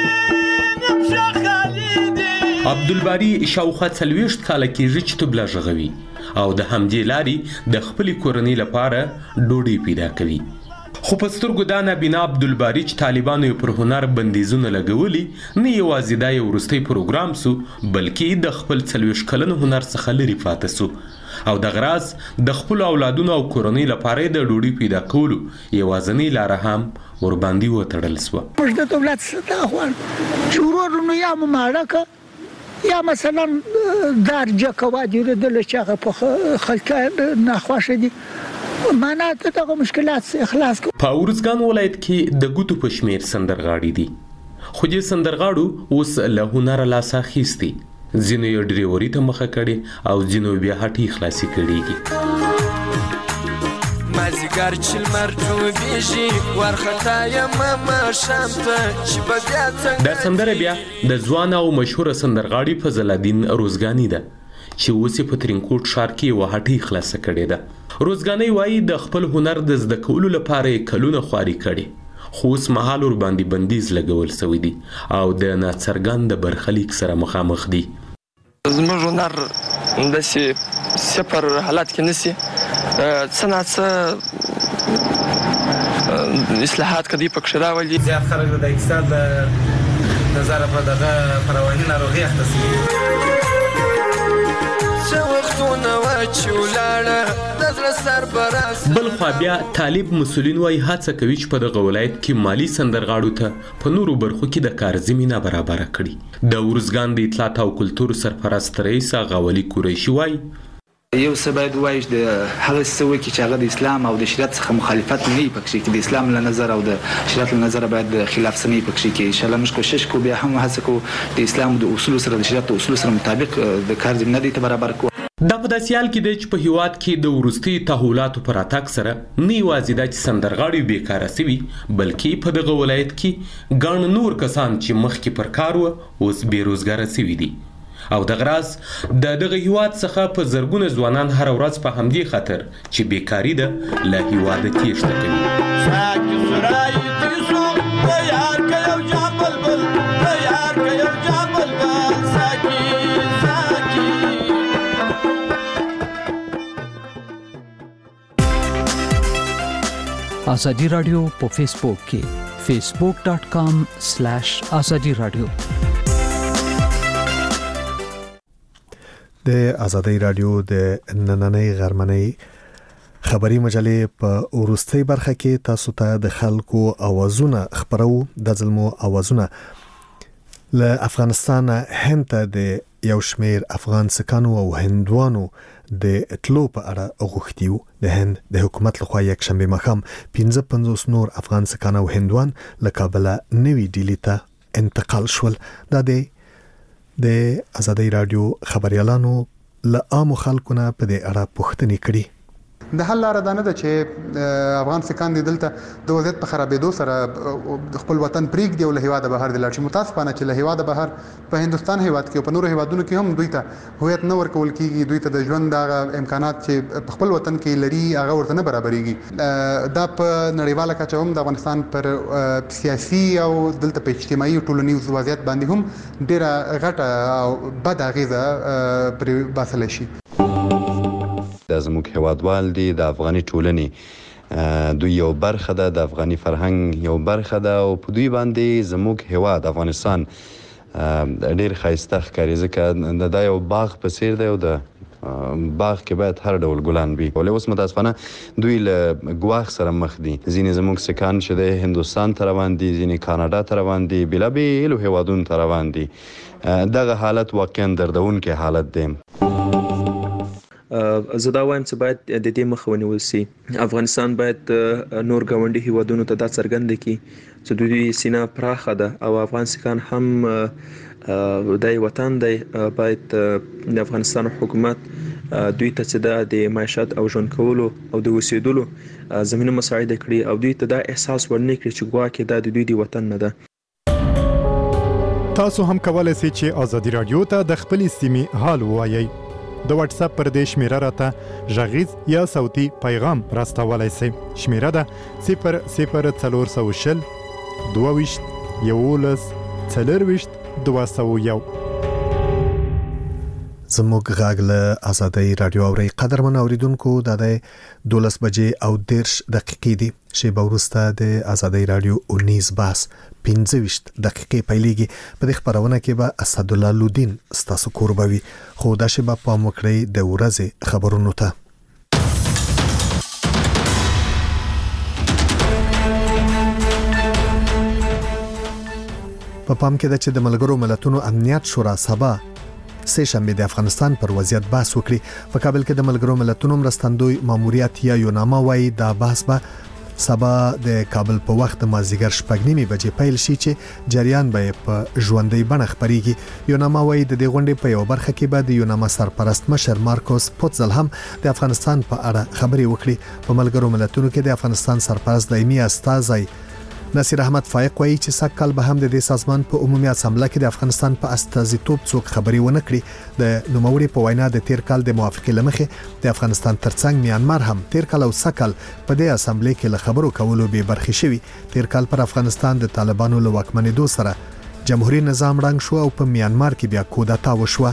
Speaker 16: عبدالباری شاوخوا 40 کاله کېږي چې طبله غږوي او د همدې لارې د خپلې کورنۍ لپاره ډوډۍ پیدا کوي. خو په سترګو دا نابینا عبدالباری چې طالبانو پر هنر بندیزونه لګولي نه یوازې دا یو وروستی پروګرام سو بلکې د خپل 40 کلن هنر څخه لرې پاتې سو او د غراض د خپل اولادونو او کورنۍ لپاره د ډوډۍ پیدا کولو یوازینۍ لاره هم ورباندې وتړل سوه.
Speaker 5: موږ د دولت څخه غواړو چې ورورونو یا مو ماړه که یا مثلا درجه کوادر د لچغه په خلک ناخوښه دي معنا ته دغه مشکلات اخلاص کو.
Speaker 16: په ورزګان ولایت کې د ګوتو په شمیر سندرغاړي دي خو دې سندرغاړو اوس له هنر لاس اخیستي ځینو یې ډریوري ته مخه کړي او ځینو بیا هټۍ خلاصي کړي.
Speaker 17: مازیګر چې لمر ډوبېږي وارخطا یم ماښام ته چې به بیا څنګه.
Speaker 16: دا سندره بیا د ځوان او مشهوره سندرغاړي فضل الدین روزګاني ده چې اوس یې په ترینکوټ ښار کې یوه هټۍ خلاصه کړې ده. روزګاني وایي د خپل هنر د زده کولو لپاره یې کلونه خواري کړي خو اوس مهال ورباندې بندیز لګول سوی دي او د ناڅرګند برخلیک سره مخامخ دي.
Speaker 18: زموږ هنر همداسې صفر حالت کې نشي څه ناڅه اصلاحات کدی پکښې راولي.
Speaker 19: زیات خلک د اقتصاد د نظره په دغه په رواني ناروغي اخته شوي.
Speaker 16: بل خوا بیا طالب مسولین وایي هڅه کوي چې په دغه ولایت کې مالي سندرغاړو ته په نورو برخو کې د کار زمینه برابره کړي. د ورزګان د اطلاعات او کلتور سرپرست رئیس غولي قریشي وایي
Speaker 20: یو څه باید وایي چې د هغه څه وکړي چې هغه د اسلام او د شریعت څخه مخالفت نه وي پکښې کې د اسلام له نظر او د شریعت له نظره باید د خلاف څه نه وي پکښې کې. انشاءالله موږ کوشش کوو بیا هم هڅه کوو د اسلام د اصولو سره د شریعت د اصولو سره مطابق د کار زمینه دې ته برابر کوو.
Speaker 16: دا په داسې حال کې دی چې په هیواد کې د وروستي تحولاتو پر راتګ سره نه یوازې دا چې سندرغاړي بیکاره سوي بلکې په دغه ولایت کې ګڼ نور کسان چې مخکې پر کار وه اوس بېروزګاره سوي دي او د غراض د دغه هیواد څخه په زرګونه ځوانان هر ورځ په همدې خاطر چې بیکاري ده له هیواده تېښته کوي.
Speaker 21: آزادی رادیو په فیسبوک کې facebook.com/azadi radio.
Speaker 2: د آزادی رادیو د نننۍ غرمنۍ خبري مجلې په ورستۍ برخه کې تاسو ته د خلکو اوازونه خبرو. د ظلمو اوازونه له افغانستان هند ته د یو شمیر افغان سکانو او هندوانو د ټلو په اړه غوښتیو. د هند د حکومت لخوا یک شنبه مخام 55 نور افغان سکان او هندوان له کابل نوي ډیلی ته انتقال شول. دا د آزادی رادیو خبريالانو له عام خلکو نه په دې اړه پوښتنې کړي.
Speaker 22: د حل لاره دا نه ده چې افغان سکان دي دلته د وضعیت په خرابېدو سره خپل وطن پریږدي او له هیواده بهر د لاړ شي. متاسفانه چې له هیواده بهر په هندستان هیواد کې او په نورو هیوادونو کې هم دوی ته هویت نه ورکول کیږي. دوی ته د ژوند دغه امکانات چې په خپل وطن کې لري هغه ورته نه برابرېږي. دا په نړیواله کچه هم د افغانستان پر سیاسي او دلته په اجتماعي او ټولنیز وضعیت باندې هم ډېره غټه او بد اغیزه پرې باسلی شي.
Speaker 23: د زموږ هیوادوال دي د افغاني ټولنې دوی یو برخه ده د افغاني فرهنګ یو برخه ده او په دوی باندې زموږ هیواد افغانستان ډېر ښایسته ښکاري ځکه دا یو باغ په څیر دی او د باغ کې باید هر ډول ګلان وي. ولې اوس متاسفانه دوی له ګواښ سره مخ دي. ځینې زموږ سکان چې د هندوستان ته روان دي ځینې کاناډا ته روان دي بېلابېلو هیوادونو ته روان دي. دغه حالت واقعا دردونکی حالت دی.
Speaker 24: زه دا وایم چې باید د دې مخه ونیول شي. افغانستان باید نور ګاونډي هیوادونو ته دا څرګنده کړي چې دوی سینه پراخه ده او افغان سکان هم د وطن دی. باید د افغانستان حکومت دوی ته چې د معیشت او ژوند کولو او د اوسېدلو زمینه مساعده کړي او دوی ته دا احساس ورنکړي چې ګواکې دا د دوی د وطن نه ده.
Speaker 1: تاسو هم کولای شئ چې آزادي رادیو ته د خپلې سیمې حال ووایئ. د واتس اپ پر دې شمیره راته غږیز یا صوتي پیغام راستولای شئ. شمیره ده 00420 22 11 4
Speaker 2: زموږ غږ له آزادۍ رادیو اوري. قدرمن اوریدونکو د 12 بجې او 13 دقیقې دي. شیبه وروسته د آزادۍ رادیو 19 باس 15 دقیقې پیلېږي. په دې خبرونه کې به اسدالله لودین ستاسو قربوي. خو دا شیبه پام وکړئ د ورځې خبرونو ته. په پام کې ده چې د ملګرو ملتونو امنیت شورا سبا سه شنبه د افغانستان پر وضعیت بحث وکړي. په کابل کې د ملګرو ملتونو مرستندوی ماموریت یا یوناما وايي دا بحث به سبا د کابل په وخت مازیګر 9:30 بجې پیل شي چې جریان به په ژوندۍ بڼه خبريږي. یوناما وايي د دې غونډې په یو برخه کې به د یوناما سرپرست مشر مارکوس پوتزل هم د افغانستان په اړه خبري وکړي. په ملګرو ملتونو کې د افغانستان سرپرست دایمي استازی نصیر احمد فائق وایي چې سکهال به هم د دې سازمان په عمومي اسامبله کې د افغانستان په استازیتوب څوک خبري ونه کړي. د نوموړي په وینا د تیر کال د موافقې لمخې د افغانستان ترڅنګ میانمار هم تیر کال او سکهال په دې اسامبله کې له خبرو کولو به برخې شوي. تیر کال پر افغانستان د طالبانو له واکمنېدو سره جمهوریت نظام رنګ شو او په میانمار کې بیا کودتا وشوه.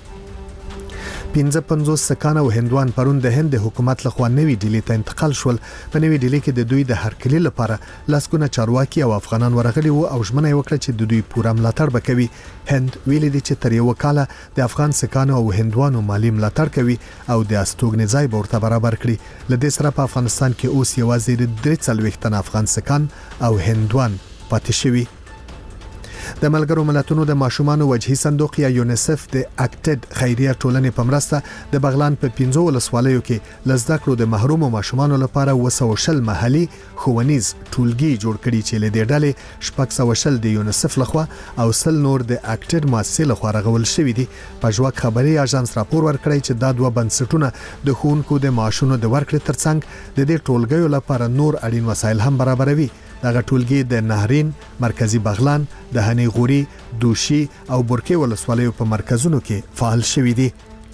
Speaker 2: 55 سکان او هندوان پرون د هند حکومت لخوا نوې ډیلی ته انتقال شول. په نوې ډیلی کې د دوی د هرکلي لپاره لاسګونه چارواکي او افغانان ورغلي وو او ژمنه وکړه چې د دوی پوره ملاتړ وکوي. هند ویلي دي چې تر یو کال د افغان سکانو او هندوانو مالی ملاتړ کوي او د استوګنې ځای به ورته برابر کړي. لدې سره په افغانستان کې اوس یوازې 43 تن افغان سکان او هندوان پاتې شوي. د ملګرو ملتونو د ماشومان وجهي صندوق یا یونیسف د اکټډ خیریه ټولنې په مرسته د بغلان په 15 ولسوالیو کې لزده کړو د محروم ماشومان لپاره 200 محلي ښوونیز ټولګي جوړ کړي چې له دې ډلې 600 د یونیسف لخوا او 100 نور د اکټډ مؤسسې لخوا رغول شوې دي. په ژوک خبري اژانس راپور ورکړی چې دا دوه بنسټونه د ښوونکو د معاشونو د ورکړې ترڅنګ د دې ټولګیو لپاره نور اړین وسایل هم برابروي. دغه ټولګي د نهرین، مرکزی بغلان، د هنی غوري، دوشي او برکې ولسوالیو په مرکزونو کې فعال شوي دي.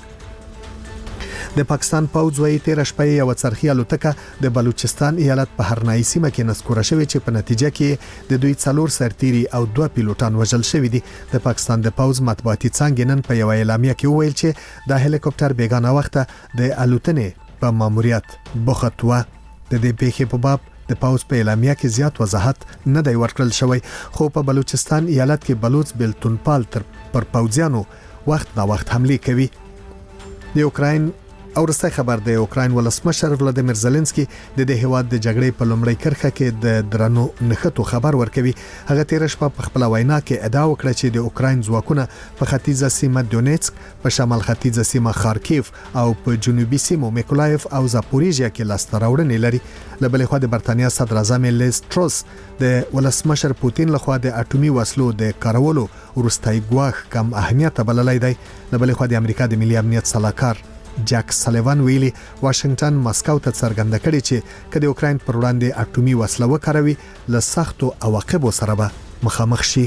Speaker 2: د پاکستان پوځ وايي 13 شپې یو څرخي الوتکه د بلوچستان ایالت په هرنای سیمه کې نسکوره شوې چې په نتیجه کې د دوی 4 سرتیري او 2 پیلوټان وژل شوي دي. د پاکستان د پوځ مطبوعاتي څانګې نن په یو اعلامیه کې وویل چې د هلیکوپټر بیگانه وخت د الوتنې په ماموریت بوخت و. د دې پیښې په باب د پاوز په اعلامیه کې زیات وضاحت نه دی ورکړل شوی. خو په بلوچستان ایالت کې بلوچ بلتونپال پر پوځیانو وخت نا وخت حمله کوي. د اوکراین او رسته خبر د اوکراین ولسمشر ولادیمیر زيلنسکي د دې هیواد د جګړې په لومړۍ کرخه کې د درنو نښتو خبر ورکوي. هغه تیر شپه په خپل وینا کې ادعا وکړه چې د اوکراین ځواکونه په ختیځه سیمه دونیتسک، په شمال ختیځه سیمه خارکیف او په جنوبي سیمو میکولایف او زاپوریژیا کې لاسته راوړنې لري. له بلې خوا د برتانیا صدر اعظم لیز ټروس د ولسمشر پوتین لخوا د اټومي وسلو د کارولو وروستۍ ګواښ کم اهمیت بللی دی. له بلې خوا د امریکا د ملي امنیت صلاحکار جک سلیوان ویلي واشنگټن ماسکو ته څرګنده کړې چې کله اوکراین پر وړاندې اټومي وسله وکاروي له سختو عواقبو سره به مخامخ شي.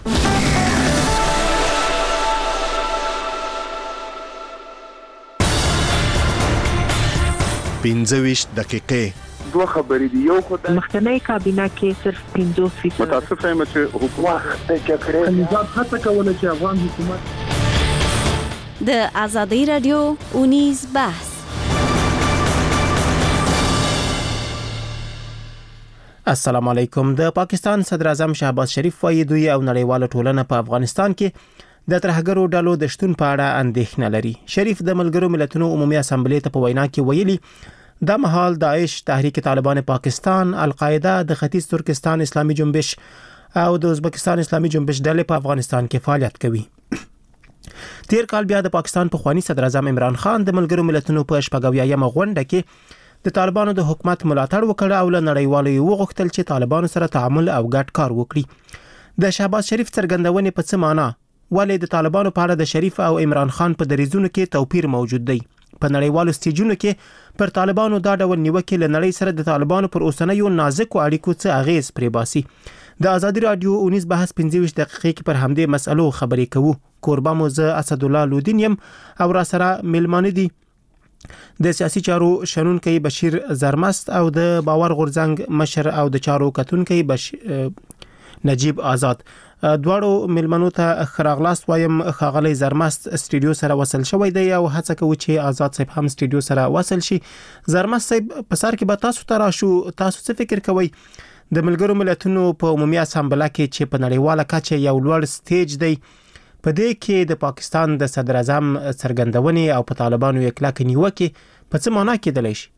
Speaker 2: 15 دقیقې
Speaker 3: دوه خبرې دي. یو خو د
Speaker 6: مخکنی کابینه کې صرف 50%
Speaker 3: متاسف یم چې حکومت د جګړې نظام هڅه کوله چې افغان حکومت
Speaker 10: د آزادۍ رادیو 19 بحث.
Speaker 15: السلام علیکم. د پاکستان صدر اعظم شهباز شریف وايي دوی او نړیواله ټولنه په افغانستان کې د ترهګرو ډلو د شتون په اړه اندېښنه لري. شریف د ملګرو ملتونو عمومي اسامبلې ته په وینا کې ویلي د مهال داعش، تحریک طالبان پاکستان، القاعده، د ختیځ ترکستان اسلامي جنبش او د ازبکستان اسلامي جنبش ډلې په افغانستان کې فعالیت کوي. تیر کال بیا د پاکستان په خواني صدر اعظم عمران خان د ملګرو ملتونو په شپږاویایم غونډه کې د طالبانو د حکومت ملاتړ وکړ او له نړیوالو وغوښتل چې طالبانو سره تعامل او ګډ کار وکړي. د شهباز شریف څرګندونې په څه معنا ولې د طالبانو په اړه د شریف او عمران خان په دریځونو کې توپیر موجود دی؟ په نړیوالو سټیجونو کې پر طالبانو دا ډول نیوکې له نړۍ سره د طالبانو پر اوسنیو نازکو اړیکو څه اغیز پرې باسي؟ د ازادي رادیو 19 بحث 25 دقیقې کې پر همدې مسألو خبرې کوو. کوربه مو زه اسد الله لودین یم او را سره ملمانه دي د سیاسي چارو شنونکي بشیر زرمست او د باور غورځنګ مشر او د چارو کتونکي نجیب آزاد. دواړو ملمنو ته خراغلاست وایم. خاغلی زرمست استودیو سره وصل شوی دی او هڅه کوي چې آزاد صاحب هم استودیو سره وصل شي. زرمست صاحب په سر کې به تاسو ته راشو. تاسو څه فکر کوئ د ملګرو ملتونو په عمومي اسامبله کې چې په نړیواله کچه یو لوړ سټیج دی، په دې کې د پاکستان د صدر اعظم څرګندونې او په طالبانو یې کلک نیوکه په څه معنا کېدلی شي؟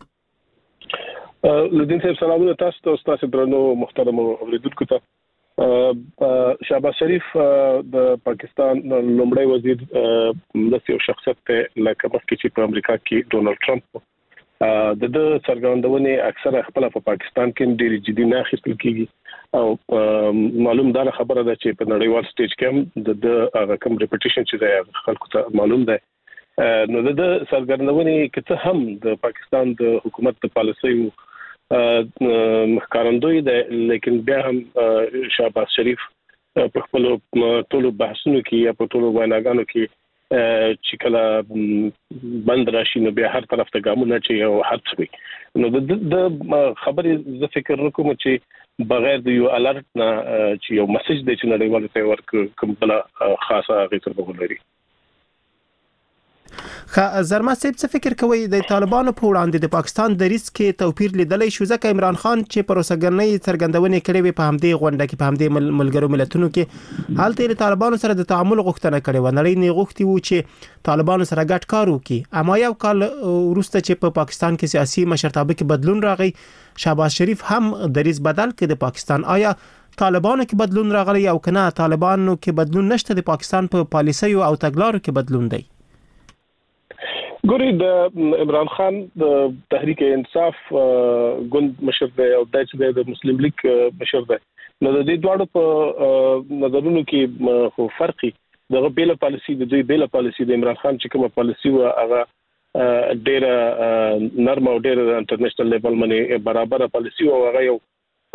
Speaker 8: لودین صاحب سلامونه تاسو ته، تاسو درنو محترم اوریدونکو ته. شهباز شریف د پاکستان لومړی وزیر د یو شخصیت ته لکه مخکې چې په امریکا کې ډونالد ټرمپ د څرګندونې اکثره خپل په پاکستان کې ډېری جدي نه اخیستل کیږي او معلوم ده خبره ده چې په نړیوال سټیج کې د کوم ریپټیشن چې د خلکو ته معلوم ده. نو د څرګندونې کې هم د پاکستان د حکومت د پالیسۍ مخکارندوی ده، لیکن بیا هم شهباز شریف په خپل ټولو بحثونو کې یا په ټولو ویناګانو کې چې کله بند راشي نو بیا هر طرف ته ګامونه چې یو حد وي. نو د خبرې زه فکر وکم چې بغیر د یو الرټ نه چې یو میسج دی چې نړیوال ته ورک کوم بل خاصه غیر بغولري.
Speaker 15: زرما صاحب څه فکر کوي د طالبانو په وړاندې د پاکستان د ریسک کې توپیر لیدلی شو؟ ځکه عمران خان چې پروسګرنۍ څرګندونې کړې وي په همدې غونډه کې په همدې ملګرو ملتونو کې حالت د طالبانو سره د تعامل غوښتنه کړې و، نړۍ نه غوښتي وو چې طالبانو سره ګډ کار وکړي. اما یو کال وروسته چې په پاکستان کې سیاسي مشرتابه کې بدلون راغی، شهباز شریف هم دریز بدل کړ د پاکستان. آیا طالبانو کې بدلون راغلی او کنه طالبانو کې بدلون نشته، د پاکستان په پالیسۍ او تګلارو کې بدلون دی؟
Speaker 8: ګوري د عمران خان د تحریک انصاف ګوند مشر دی او د مسلم لیگ مشر دی. نو د دې دواړو په نظرونو کې خو فرق دی. دغه بیل پالیسي د دوی بیل پالیسي د عمران خان چې کومه پالیسي و هغه ډېر نرم او ډېر انټرنیشنل لیول باندې برابر پالیسي او هغه یو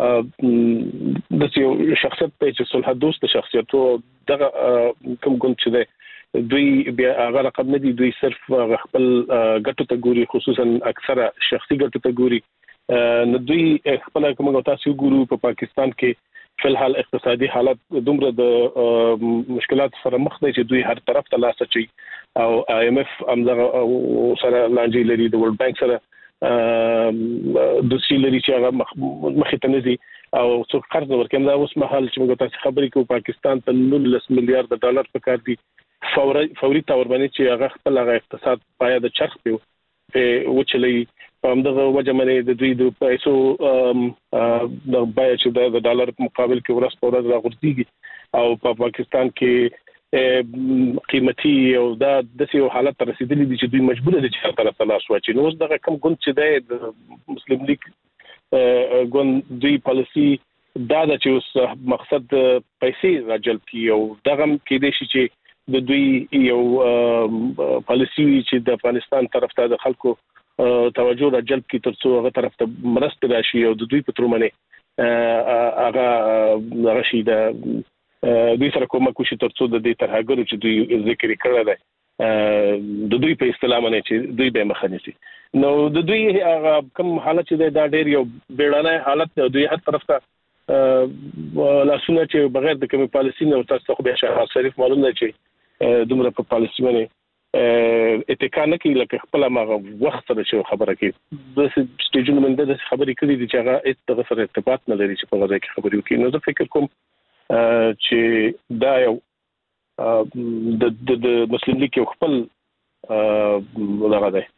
Speaker 8: د شخصیت په چې صلح دوست شخصیت او دغه کوم ګوند چې دی دوی بیا هغه رقم نه دي، دوی صرف خپل ګټو ته ګوري، خصوصا اکثره شخصي ګټو ته ګوري. نو دوی خپل کوم تاسو ګورو په پاکستان کې فلحال اقتصادي حالت دومره د مشکلات سره مخ دي چې دوی هر طرف ته لاس اچي او IMF امزغه سره لانجې لري، د ورلد بانک سره د سیلري چې هغه مخې ته نزي او څو قرض ورکوم. دا اوس مهال چې موږ تاسو خبرې کوو پاکستان ته 19 میلیارډ ډالر پکار دي فوري تور باندې چې هغه خپل اقتصاد پایا د چرخ په وچلې په همدغه وجه باندې د دوی د پیسو د بای چې د ډالر په مقابل کې ورځ په ورځ راغورځيږي او په پاکستان کې قیمتي او دا د یو حالت رسیدلی دي چې دوی مجبور دي چې طرف ته لاس واچي. نو دغه کم ګوند چې د مسلم لیگ ګوند دوی پالیسي دا د چې مقصد پیسې راجلب کی او دغه کې دي چې د دوی یو پالیسي چې د افغانستان طرف ته د خلکو توجه راجلب کی ترڅو هغه طرف ته مرسته راشي او د دوی په تر باندې هغه راشي د دوی سره کومک وشي ترڅو د دې ترهګرو چې دوی ذکر کړل دی د دوی په اصطلاح باندې چې دوی به مخه نشي. نو د دوی هغه کوم حالت چې دا ډېر یو بیړنی حالت دوی هر طرف ته لاسونه چې بغیر د کوم پالیسي نه تاسو خو به شهباز شریف معلوم دی چې دومره په پالیسي باندې اتکا نه کوي لکه خپل هغه وخت سره چې خبره کوي. د سټیجونو باندې د خبرې کړې دي چې هغه هیڅ سره ارتباط نه لري چې په غږ کې خبرې وکړي. نو زه فکر کوم چې دا یو د مسلم لیگ یو خپل دغه دی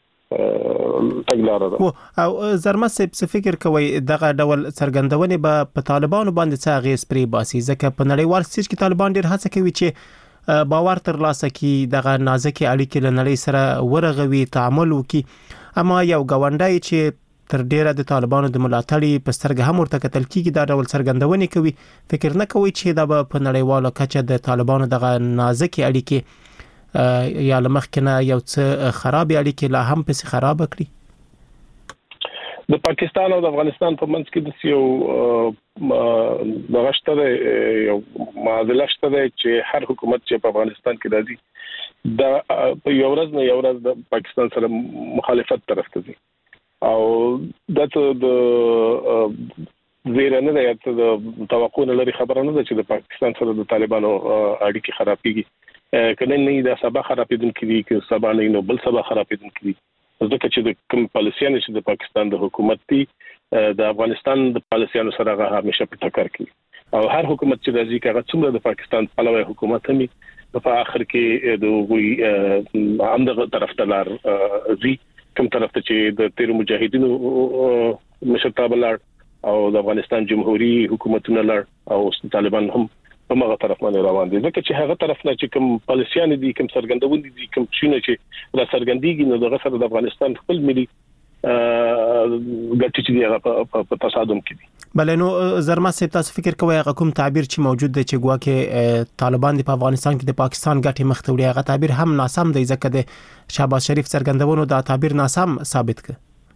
Speaker 15: او زرما څه فکر کوي دغه ډول څرګندونې به په طالبانو باندې څه اغیز پرې باسي؟ ځکه په نړیوال سټیج کې طالبان ډېر هڅه کوي چې باور ترلاسه کړي، دغه نازکې اړیکې له نړۍ سره ورغوي، تعامل وکړي. اما یو ګاونډی چې تر ډیره د طالبانو د ملاتړي په سترګه هم ورته کتل کیږي دا ډول څرګندونې کوي، فکر نه کوي چې دا په نړیواله کچه د طالبانو دغه نازکې اړیکې یا لمخکنه یو څه خراب اړیکې لا هم پس خراب کړي؟
Speaker 8: د پاکستان او د افغانستان په منځ کې د یو دغشته یو معادله شته چې هر حکومت چې په افغانستان کې راځي دا په یو ورځ نه یو ورځ د پاکستان سره مخالفت طرف ته ځي او دته د زیره نه ده چې د توقع نه لري خبره نه ده چې د پاکستان سره د طالبانو اړیکې خرابېږي کله نه دا سبا خرابېدونکې دي چې سبا نه نو بل سبا خرابېدونکې دي ځکه چې د کوم پالیسیانو چې د پاکستان د حکومت دي د افغانستان د پالیسیانو سره هغه همیشه په ټکر کې او هر حکومت چې راځي هغه څومره د پاکستان پلوي حکومت همي په اخر کې د وی همدغه طرف ته لار زی کوم طرف ته چې د تیر مجاهدینو مشرتابه لار او د افغانستان جمهوریت حکومتونه لار او طالبان هم په هغه طرف باندې روان دي ځکه چې هغه طرف نه چې کوم پالیسیان دي کوم سرګندون دي کوم چې را سرګندېږي نو دغه سره د افغانستان خپل ملي ګټې چې هغه په تصادم کې دي
Speaker 15: بل نو زرما سي تاسو فکر کوئ هغه کوم تعبیر چې موجود دی چې ګواکې طالبان د افغانستان کې د پاکستان ګټې مختوړي هغه تعبیر هم ناسم دی ځکه د شهباز شریف سرګندونو دا تعبیر ناسم ثابت کړ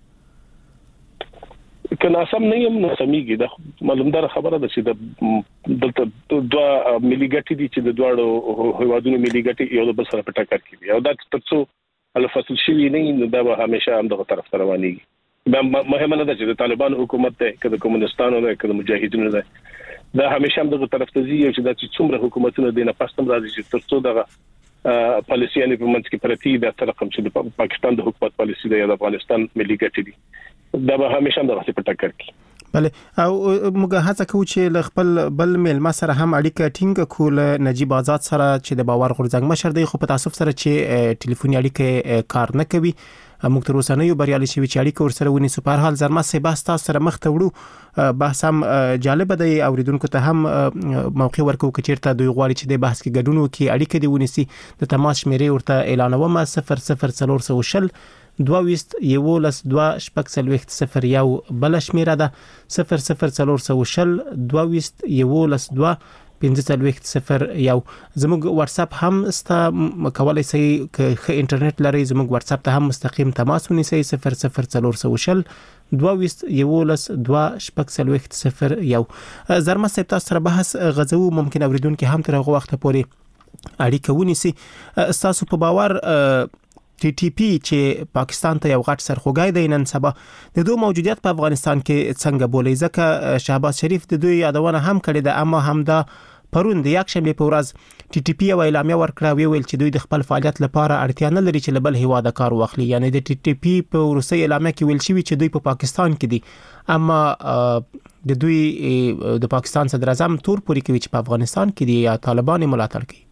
Speaker 8: کله سم نه یم سميږي د معلومدار خبره ده چې د دوه ملي ګټې دي چې د دوه هیوادونو ملي ګټې یو بل سره په ټکر کې دي او دا تاسو الفصل شي نه دا به همیشه هم دغه طرف روانيږي دا مهمه نه ده چې د طالبان حکومت ته کله کومونستانو نه کله مجاهدینو نه دا همیشه هم دغه طرف ته ځي چې د څومره حکومتونو د نه پاستم راځي چې تاسو دغه پالیسیانه په منځ کې پرتی د رقم چې د پاکستان د حکومت پالیسی د افغانستان ملي ګټې دي دا به همیشه هم دغه په ټکر کې
Speaker 15: بله او موږ هڅه کوو چې خپل بل ملما سره هم اړیکه ټینګ کول نجیب آزاد سره چې د باور غورځنګ مشر دی خو په تاسو سره چې ټلیفوني اړیکه کار نه کوي موږ تر اوسه نه یو بریالي شوی چې اړیکه ورسره ونیسو په هر حال زرما سي باستا سره مخ ته وړو بحث هم جالب دی اوریدونکو ته هم موقع ورکو کچیرته دوی غواړي چې د بحث کې ګډون وکړي اړیکه دی ونیسي د تماس شمیرې ورته اعلانومه 00400 22 11 2 شپږ سلويخت 01 بل شمیره ده 00400 22 11 2 1501 زموږ واتس اپ هم ستا کولای شئ که انټرنیټ لري زموږ واتس اپ ته هم مستقیم تماس ونیسئ 00400 22 11 2 شپږ سلويخت 01 زرما سي تاسو سره بحث غزو ممکن اوریدونکو هم تر هغه وخت پورې اړیکه ونیسي تاسو په باور ټي ټي پی چې پاکستان ته یو غټ سرخوږی دی نن سبا د دوی موجودیت په افغانستان کې څنګه بولې ځکه شهباز شریف د دوی یادونه هم کړې ده اما هم دا پرون د یک شنبه په ورځ ټي ټي پی اعلامیه ورکړه ویل چې دوی د خپل فعالیت لپاره اړتیا نه لري چې بل هیواده کار واخلي یعنی د ټي ټي پی په ورسې اعلامیه کې ویل شوی چې دوی په پاکستان کې دي اما د دوی د پاکستان صدر اعظم تور پوری کوي چې په افغانستان کې دي یا طالبان ملاتړ کوي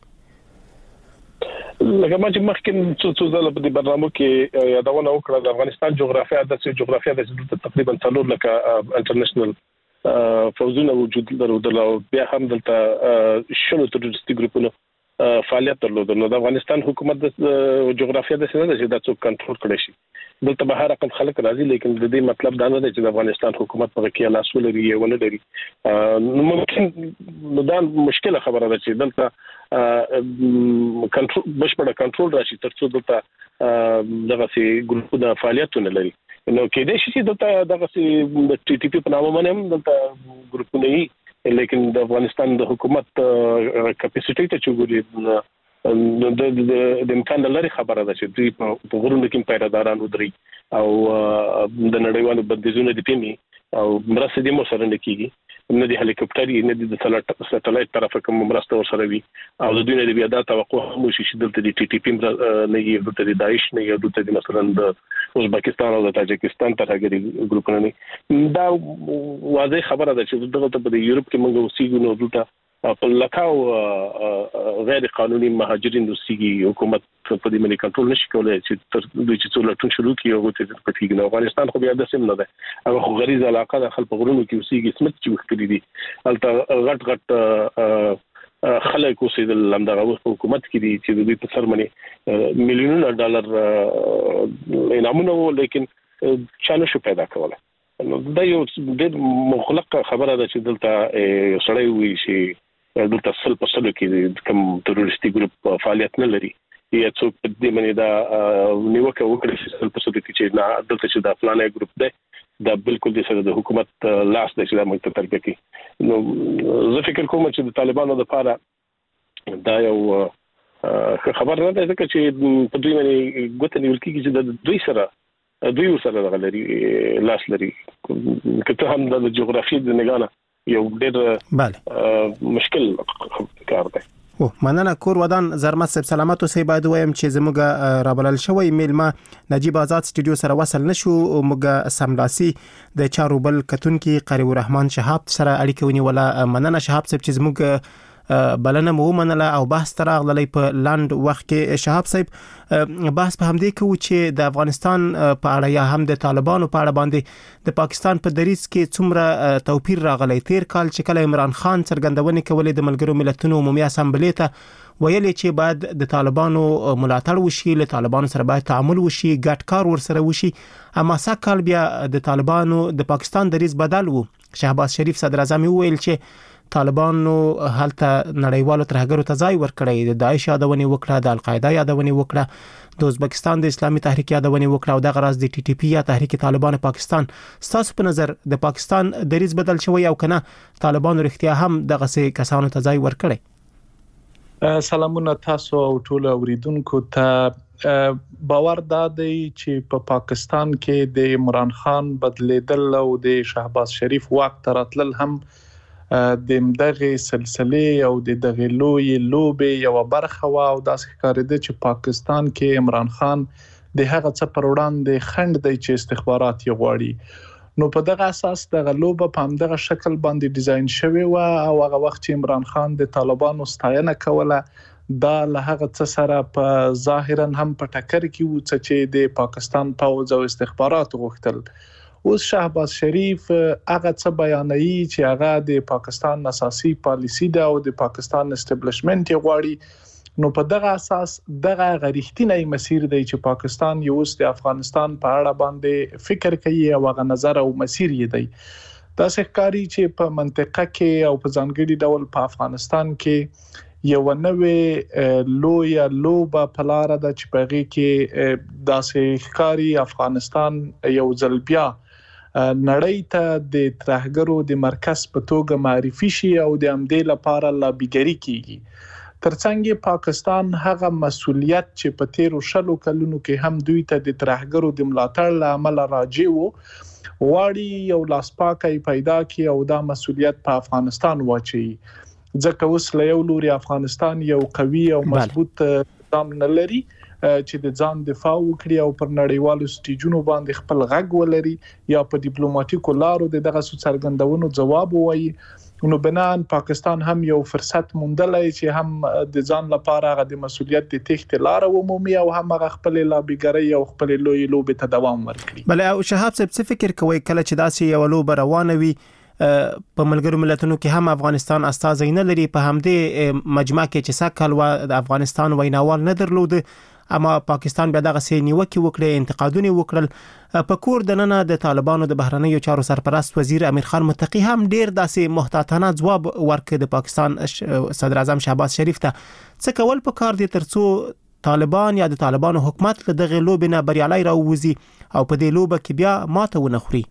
Speaker 8: لکه ما چې مخکې څو ځله په دې برنامه کې یادونه وکړه د افغانستان جغرافیه د تقریبا 3 لکه انټرنیشنل فوزونه وجود درلودل او بیا هم دلته شنو تروریستي ګروپونو فعالیت درلودل نو د افغانستان حکومت د جغرافیه د سینه چې د څوک کنټرول کړي شي دلته به هر رقم خلک راځي لیکن د دې مطلب دا نه دی چې د افغانستان حکومت په کې لاسو لري یا ونه لري نو ممکن دا مشکله خبره ده چې دلته کنټرول بشپړه کنټرول راشي ترڅو دلته دغه سي ګروپونه فعالیتونه لري نو کې دې شي دلته دغه سي د ټي ټي پی په نامه باندې دلته ګروپونه یې لیکن د افغانستان د حکومت کیپاسټي ته چوغوري د امکان لري خبره ده چې دوی په غرونو کې پیراداران ودري او د نړیوالو بندیزونو د پیمي او مرسته د مو سره نکېږي نه د هلیکوپټر نه د سټلایټ طرفه کوم مرسته ورسره وي او د دوی نه د بیا د توقع هم شي چې دلته د ټي ټي پی نه یو د داعش نه یو د مثلا د ازبکستان او د تاجکستان ترګري ګروپونه نه دا واضح خبره ده چې دغه په یورپ کې موږ اوسېږو نو دلته په لکاو غیر قانوني مهاجرین د سیګي حکومت په دې باندې کنټرول نشي کولای چې تر دوی چې څول ټون شروع کیږي او چې په تیګ نه افغانستان خو بیا د سیم نه ده هغه غریزه علاقه د خلک غرونو کې اوسېږي سمت چې وکړي دي البته غټ خلک اوسېدل لمدغه حکومت کې دي چې د دې په سر باندې میلیونونه ډالر انعامونه وو لیکن چانه شو پیدا کوله دا یو ډېر مخلق خبره ده چې دلته سړی وي چې دلته سل په سلو کې کوم تروریستي ګروپ فعالیت نه لري یا څوک په دې باندې دا نیوکه وکړي چې سل په سلو کې چې نه دلته چې دا فلانه ګروپ ده دا بالکل د سره د حکومت لاس د اسلام ته تربیه کوي. نو زه فکر کوم چې د طالبانو لپاره دا یو خبر نه ده چې په دوی باندې ګوت نیول کیږي چې د دوی سره غلري لاس لري کته هم د جغرافي د نگانه یو ډېر مشکل کار دی.
Speaker 15: مننه کور ودان زرمت صاحب سلامت اوسئ. باید وایم چې زموږ رابلل شوی میلمه نجیب آزاد سټوډیو سره وصل نشو. موږ سملاسي د چارو بل کتونکي قری الرحمن شهاب سره اړیکه ونیوله. مننه شهاب صاحب چې زموږ بلنه مو منله او بحث تراغلی په لاند وخت کې. شهاب صاحب بحث په همدې کوي چې د افغانستان په اړه یا هم د طالبانو په اړه باندې د پاکستان په دریځ کې څومره توپیر راغلی. تیر کال چې کله عمران خان څرګندونې کولې د ملګرو ملتونو عمومي اسامبلې ته ویلي چې باید د طالبانو ملاتړ وشي، له طالبانو سره باید تعامل وشي، ګډ کار ورسره وشي. اما سکهال بیا د طالبانو د پاکستان دریځ بدل وو. شهباز شریف صدر اعظم ویل چې طالبانو هلته نړیوالو ترهګرو ته ځای ورکړی، د داعش یادونه وکړه، د القاعده یادونه وکړه، د ازبکستان د اسلامي تحریک یادونه وکړه او د غرض د ټي ټي پی یا تحریک طالبان پاکستان. ستاسو په نظر د پاکستان دریځ بدل شوی او کنه طالبانو رښتیا هم دغه څه کسانو ته ځای ورکړي؟
Speaker 9: سلامونه تاسو او ټول اوریدونکو ته. باور دا دی چې په پاکستان کې د عمران خان بدلیدل او د شهباز شریف واک ته راتلل هم د دغه سلسله او د دغه لوی لوبې یو برخه وا او داسې ښکارېده چې پاکستان کې عمران خان د هغه څه پر وړاندې خند دی چې استخبارات یې غواړي. نو په دغه اساس دغه لوبه په همدغه شکل باندې ډیزاین شوی و او هغه وخت چې عمران خان د طالبانو ستاینه کوله دا له هغه څه سره په ظاهرا هم په ټکر کې و چې د پاکستان پوځ او استخبارات غوښتل. اوس شهباز شریف هغه څه بیانوي چې هغه د پاکستان اساسي پالیسی ده او د پاکستان استابلیشمنت غواړي. نو په دغه اساس دغه غریښتینی مسیر دی چې پاکستان یو اوس د افغانستان په اړه باندې فکر کوي او هغه نظر او مسیر یې دی. دا ښکاري چې په منطقه کې او په ځانګړي ډول په افغانستان کې یو نوې لوی لوبه په لار ده چې په غي کې داسې ښکاري افغانستان یو ځل بیا نړۍ ته د ترهګرو د مرکز په توګه معرفي شي او د همدې لپاره لابیګری کیږي. ترڅنګ پاکستان هغه مسولیت چې په 13 کلونو کې هم دوی ته د ترهګرو د ملاتړ لامل راځي وو واړی یو لاسپاکي پیدا کی او دا مسولیت په افغانستان واچي. ځکه اوس له یو لوري افغانستان یو قوي او مضبوط نظام نه لري چې د ځان دفاع وکړي او پر نړیوالو سټیجونو باندې خپل غږ ولري یا په ډیپلوماټیکو لارو دغه څرګندونو جواب وایي. نو بنان پاکستان هم یو فرصت موندلای چې هم د ځان لپاره د مسولیت د تخت لار عمومي او هم خپل لابیګری او خپل لوی لوبې ته دوام ورکړي.
Speaker 15: بل او شهاب صاحب څه فکر کوي کله چې داسې یو لوب روانه وي په ملګرو ملتونو کې هم افغانستان استازي نه لري، په همدې مجمع کې چې سکهال و د افغانستان ویناوال نه درلود اما پاکستان بیا دغه سې نیوکه وکړه، انتقادونه وکړل. په کور د نن د طالبانو د بهرنیو چارو سرپرست وزیر امیر خان متقی هم ډیر داسې محتاطانه جواب ورکړ د پاکستان صدر اعظم شهباز شریف ته. څه کول پکار دي ترڅو طالبان یا د طالبانو حکومت له دغه لوبې نه بریالي راووزي او په دې لوبه کې بیا ماته ونه خوري؟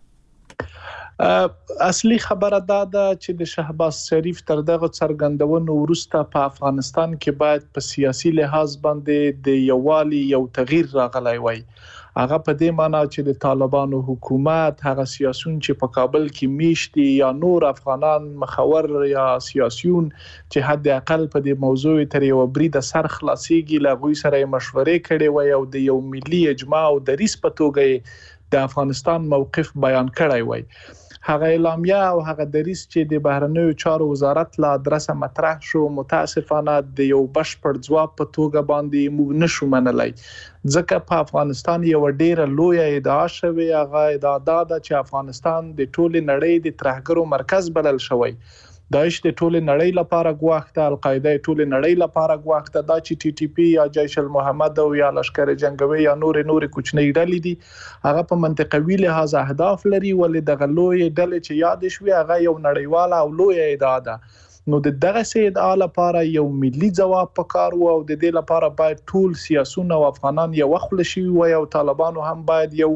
Speaker 9: اصلي خبره دا ده چې د شهباز شریف تر دغه څرګندونو وروسته په افغانستان کې باید په سیاسي لحاظ باندې د یووالي یو تغییر راغلی وای. هغه په دې معنی چې د طالبانو حکومت هغه سیاسيون چې په کابل کې میشتي یا نور افغانان مخور یا سیاسيون چې حد اقل په دې موضوع تر یو برید سر خلاصيږي لغوي سره مشورې کړي وای او د یو ملي اجماع او د ریس په توګه د افغانستان موقف بیان کړی وای. هغه اعلامیه او هغه دریس چې د بهرنیو چارو وزارت له ادرسه مطرح شو متاسفانه د یو بشپړ ځواب په توګه باندې موږ نشو منلای. ځکه په افغانستان یو ډیره لوی ادعا شوی هغه ادعا ده چې افغانستان د ټوله نړۍ د ترهګرو مرکز بلل شوی. داعش د ټوله نړۍ لپاره ګواښ ده، القاعده ټوله نړۍ لپاره ګواښ ده، دا چې ټي ټي پی یا جیش المحمد او یا لشکر جنگوي یا نور کوچنی ډلې دي هغه په منطقوي لحاظ اهداف لري ولې د غلوې ډلې چې یاد شوي هغه یو نړیواله او لوی ادعا ده. نو د دغه سید اعلی لپاره یو ملي جواب پکار وو او د دې لپاره باید ټول سیاسيون او افغانان یو وخت شي او طالبانو هم باید یو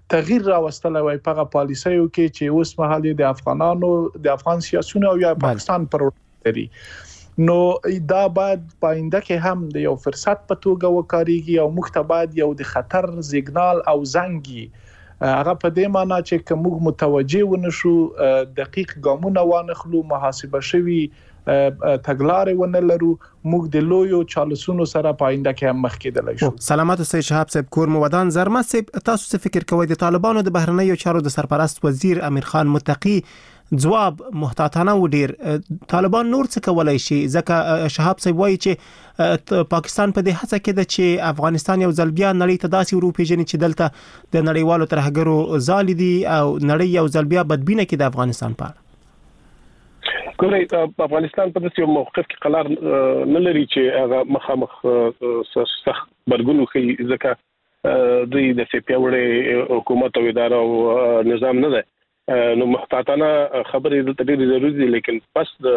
Speaker 9: تغییر راوستل وای په پالیسیو کې چې اوس مهال د افغان سیاسيونو او یا پاکستان پر لري نو دا بعد پاینده کې هم د یو فرصت په توګه وکاريږي او مختباد یو د خطر سیګنال او زنګي هغه په دې معنی چې کوم متوجه ونشو دقیق ګامونه وانخلو محاسبه شوی تګلارې ونه لرو موږ د لویو چالشونو سره پاینده کې هم مخ کېدلای شو.
Speaker 15: سلامات سید شهاب صاحب کور مودان زرمت صاحب تاسو څه فکر کوئ د طالبانو د بهرنیو چارو د سرپرست وزیر امیر خان متقی جواب محتاطانه و ډیر طالبان نور څه کولای شي ځکه شهاب صاحب وایي چې پاکستان په دې هڅه کې ده چې افغانستان یو ځل بیا نړۍ ته داسې اروپیجنې چې دلته د نړیوالو ترهګرو ځالې دي او نړۍ یو ځل بیا بدبینه کې د افغانستان په اړه
Speaker 8: ګورئ افغانستان په داسې موقف کې قرار نه لري چې هغه مخامخ سخت برګونو کوي ځکه دوی د پیاوړې حکومت او اداره او نظام نه ده نو محتاطانه خبرې د ډېرې ضروري دي لیکن پس د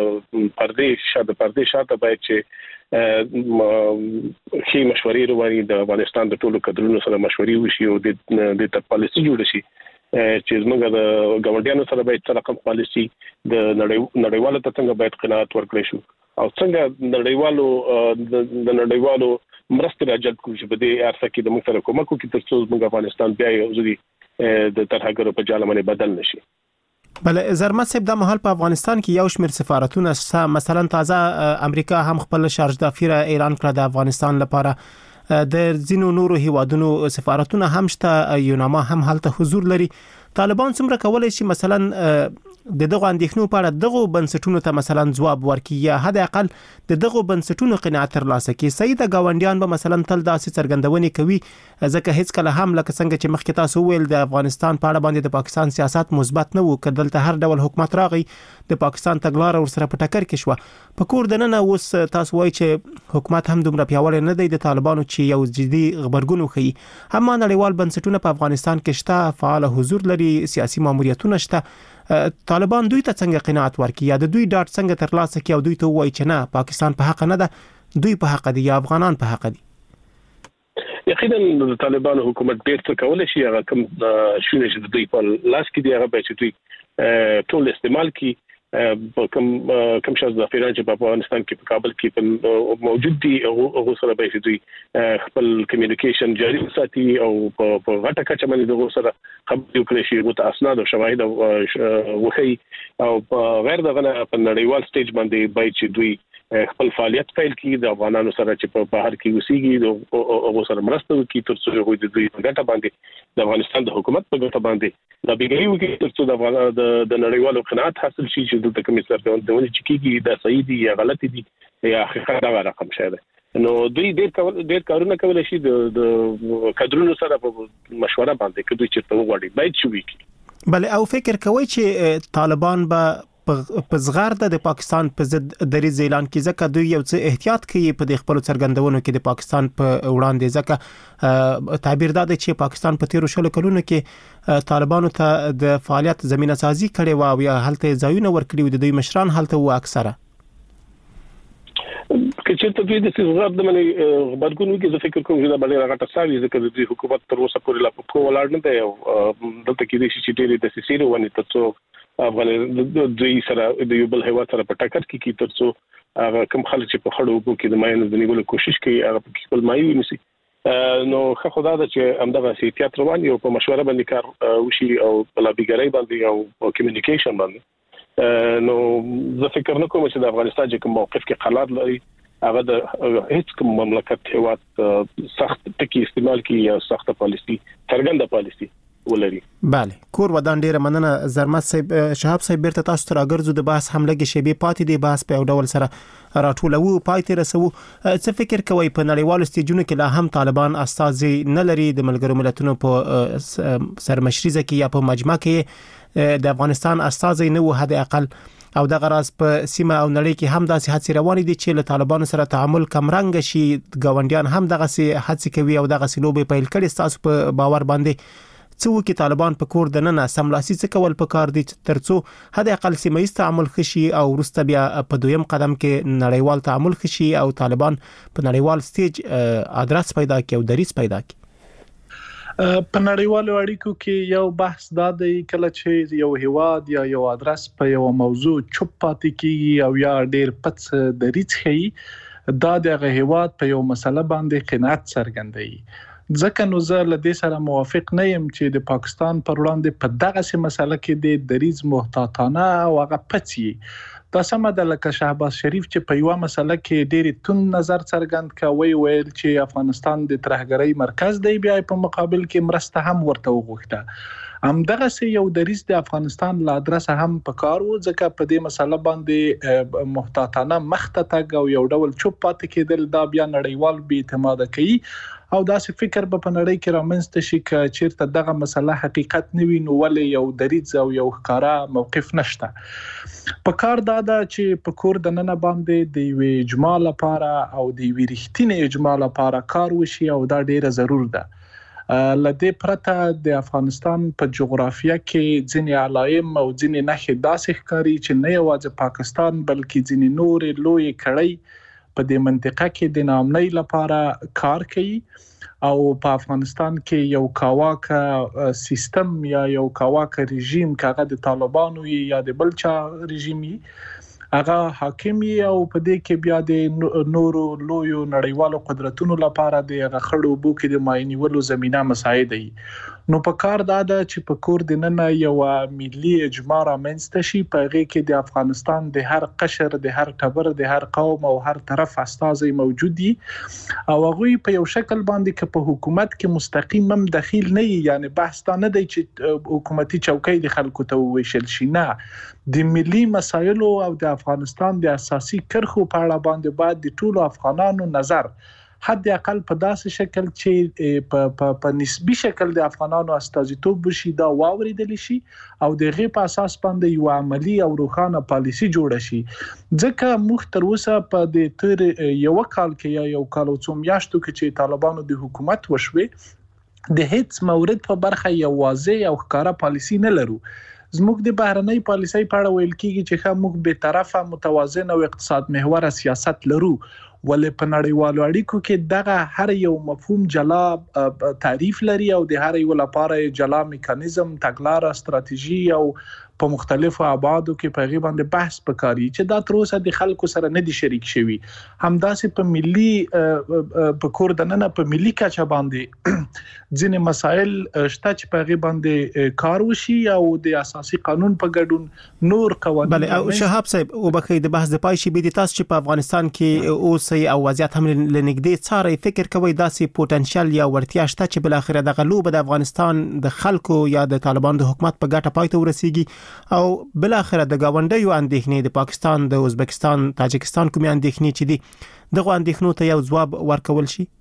Speaker 8: پردې شاته باید چې شي مشورې وروړي د افغانستان د ټولو کډرونو سره مشورې وشي او د پالیسي جوړ شي چې زموږ د ګاونډیانو سره باید رقم پالیسي د نړیوالو ته څنګه باید قناعت ورکړي شو او څنګه د نړیوالو مرستې راجلب کړي چې په دې ارسه کې د موږ سره کومک وکړي ترڅو موږ افغانستان بیا یو ځل د ترهګرو په جال باندې بدل نشي.
Speaker 15: بل زرمت صاحب د محل په افغانستان کې یو شمېر سفارتونه شته مثلا تازه امریکا هم خپل شارج دافیره ایران کړه د افغانستان لپاره د زینو نورو هیوادونو سفارتونه هم شته یوناما هم هلته حضور لري. طالبان څومره کولای شي مثلا د دغه اندېښنو په اړه دغه بنسټونو ته مثلا ځواب ورکړي یا حد اقل د دغه بنسټونو قناعت ترلاسه کړي سید غونډیان به مثلا تل داسې څرګندونې کوي ځکه هیڅ کله هم لکه څنګه چې مخکې تاسو ویل د افغانستان په اړه باندې د پاکستان سیاست مثبت نه وو کدل ته هر ډول حکومت راغی د پاکستان تګلار ور سره په ټکر کې شو په کور دننه اوس تاسو وایي چې حکومت هم دومره پیاوړی نه دی د طالبانو چې یو جدي خبرګون وکړي هم نړیوال بنسټونه په افغانستان کې شته فعال حضور لري سیاسي ماموریتونه شته طالبان دوی ته څنګه قناعت ورکړي یا د دوی ډاټ څنګه ترلاسه کړي او دوی ته وایي چې نه پاکستان په حق نه ده دوی په حق دي یا افغانان په حق دي.
Speaker 8: یقینا د طالبانو حکومت ډېر څه کولای شي هغه کوم شونه چې دوی په لاس کې دی هغه به چې دوی ټول استعمال کړي کوم شاز د افغان چې په افغانستان کې په کابل کې موجود دي او سره به چې دوی خپل کمیونیکیشن جاری وساتي او په غټه کچه باندې دغه سره خبرې وکړي شي او اسناد او شواهد وخی او غیر دغه په نړیوال سټیج باندې باید چې دوی خپل فعالیت پیل کړي د افغانانو سره چې په بهر کې اوسېږي او سره مرسته وکړي ترڅو دوی د دوی په ګټه باندې د افغانستان د حکومت په ګټه باندې د بیګری وکړي ترڅو د نړیوالو قناعت حاصل شي چې د کمیسر د ونې چکیږي د صحیح دي یا غلط دي یا حقیقت دا رقم شاید نو دوی ډېر کارونه کولای شي د کډرونو سره په مشوره باندې کې دوی چې وغواړي باید شوي کی
Speaker 15: بل او فکر کوي چې طالبان به په زغرده د پاکستان په ضد دریځ اعلان کړي ځکه دوی یو څه احتیاط کوي په د خپل څرګندونو کې د پاکستان په وړاندې ځکه تعبیر دا دی چې پاکستان په 13 کلونو کې طالبانو ته د فعالیت زمينه سازي کړې و او یا هلته ځایونه ورکړي د دوی مشران هلته و اکثره
Speaker 8: چې ته دوی د زغرد د منی خبرګون وکړي زه فکر کوم چې دا باندې راغټه ساوي ځکه د حکومت تر اوسه پورې لا په ولاړ نه دی او دلته کې د شي ډېری د سیسیرو ونی ترڅو افغان دوی سره د یو بل هیواد سره په ټکر کې ترڅو کوم خلک چې په خړو وګو کې د ماینو د نیولو کوشش کوي هغه په خپل مایو نسی نو خو دا چې همدغه احتیاط روان یو په مشوره باندې کار وشي او په لابیګری باندې او کمیونیکیشن باندې نو زه فکر نه کوم چې د افغانستان چې کوم موقف کې قرار لري هغه د هیڅ کوم مملکت هیواد سخت ټکی استعمال کوي یا سخت پالیسی څرګنده پالیسی ولري.
Speaker 15: بله کور ودان ډیره مننه زرمت صاحب شهاب صاحب بیرته تاسو ته راګرځو د بحث هم لګي شی به پاتې دی بحث په ډول سره راټولو پاتې رسو څه فکر کوي په نړیوالو سټیجونو کې لا هم طالبان استازي نه لري د ملګرو ملتونو په سرمشريزه کې یا په مجمع کې د افغانستان استازي نه و حد اقل او د غراس په سیمه او نړۍ کې هم داسې هڅې روانې دي چې له طالبانو سره تعامل کمرنګ شي ګاونډیان هم دغه هڅې کوي او دغه سلوبې پیل کړي تاسو په باور باندې څو کې طالبان په کور دننه سملاسي څه کول په کار دي ترڅو حد اقل سیمایي تعامل خشي او ورسته بیا په دویم قدم کې نړیوال تعامل خشي او طالبان په نړیوال سټیج ادرس پیدا کړي او دریس پیدا کړي.
Speaker 9: په نړیوالو اړیکو کې یو بحث دا دی کله چې یو هیواد یا یو ادرس په یو موضوع چوپ پاتې کیږي او یا ډیر پڅ دریځ خي دا دغه هیواد په یو مسله باندې قناعت څرګندوي ځکه نو زه له دې سره موافق نه یم چې د پاکستان پر وړاندې په دغه مسله کې د دریځ محتاطانه او هغه پڅي دا سمه ده لکه شهباز شریف چې په یو مسله کې ډېری تون نظر څرګند کوي ویل چې افغانستان د ترهګرۍ مرکز دی بیا په مقابل کې مرسته هم ورته وغوښته همدغه سه یو دریځ د افغانستان لا ادرس هم په کار و ځکه په دې مسله باندې محتاطانه مخته تګ او یو ډول چوپ پاتې کېدل دا بیا نړیوال بې اعتماد کوي او داسې فکر به په نړۍ کې رامنځته شي چې چیرته دغه مسله حقیقت نه وي نو ولې یو دریځ او یو ښکارا موقف نشته په کار دا چې په کور د نن باندې د یو اجماع لپاره او د یو رښتینی اجماع لپاره کار وشي او دا ډیره ضرور ده لدې پرته د افغانستان په جغرافیه کې ځینې علائم او ځینې نښې داسې ښکاري چې نه یوازې پاکستان بلکې ځینې نور لوی کړي په دې منطقه کې د نامنۍ لپاره کار کوي او په افغانستان کې یو کاواکه سیستم یا یو کاواکه رژیم کاغه د طالبانو یا د بلچا رژیمي هغه حاکمي او په دې کې بیا د نورو لویو نړیوالو قدرتونو لپاره د غخړو بوکې د ماینولو زمينه مساعد دي نو په کار دا چې په کور د نن یو ملي اجماع رامنځته شي په هغه کې د افغانستان د هر قشر د هر ټبر د هر قوم او هر طرف استازي موجود دي او هغه په یو شکل باندې کې په حکومت کې مستقیم هم دخیل نه یعنی بحث نه دی چې حکومتي چوکۍ د خلکو ته وویشل شي نه د ملي مسایلو او د افغانستان د اساسي کرخو په اړه باندې بعد د ټولو افغانانو نظر حد اقل په داسې شکل چې په نسبی شکل د افغانانو استازیتوب وشي دا واوریدل شي او د غي په اساس باندې یو عملی او روښانه پالیسی جوړ شي ځکه موږ تر اوسه په د تر یو کال کې یا یو کال او څو میاشتو کې چې طالبانو د حکومت وشوي د هیڅ مورد په برخه یو واضح او ښکارا پالیسی نه لرو زموږ د بهرنۍ پالیسۍ په اړه ویل کیږي چې موږ به طرفه متوازن او اقتصاد محور سیاست لرو ولې په نړیوالو اړیکو کې دغه هر یو مفهوم جلا تعریف لري او د هر یو لپاره جلا میکانیزم تګلارې استراتیژي او په مختلفو ابعادو کې په غي باندې بحث وکړي چې دا تر اوسه د خلکو سره نه دي شریک شوي همداسې په ملي په کور د نن په ملي کچه باندې ځینې مسایل شته چې په غي باندې کار وشي او د اساسي قانون په ګډون نور قوانين
Speaker 15: بله او شهاب صاحب او بکې د بحث د پای شي به د تاسو چې په افغانستان کې اوسې او وضعیت هم لنګدې څاري فکر کوي داسې پوتنشل یا ورتیا شته چې بل اخر د غلوب د افغانستان د خلکو یا د طالبان د حکومت په ګټه پای ته ورسیږي او بل اخر د گاونډیو اندېښنې د پاکستان د ازبکستان تاجکستان کومې اندېښنې چې دي دغه اندېښنو ته یو ځواب ورکول شي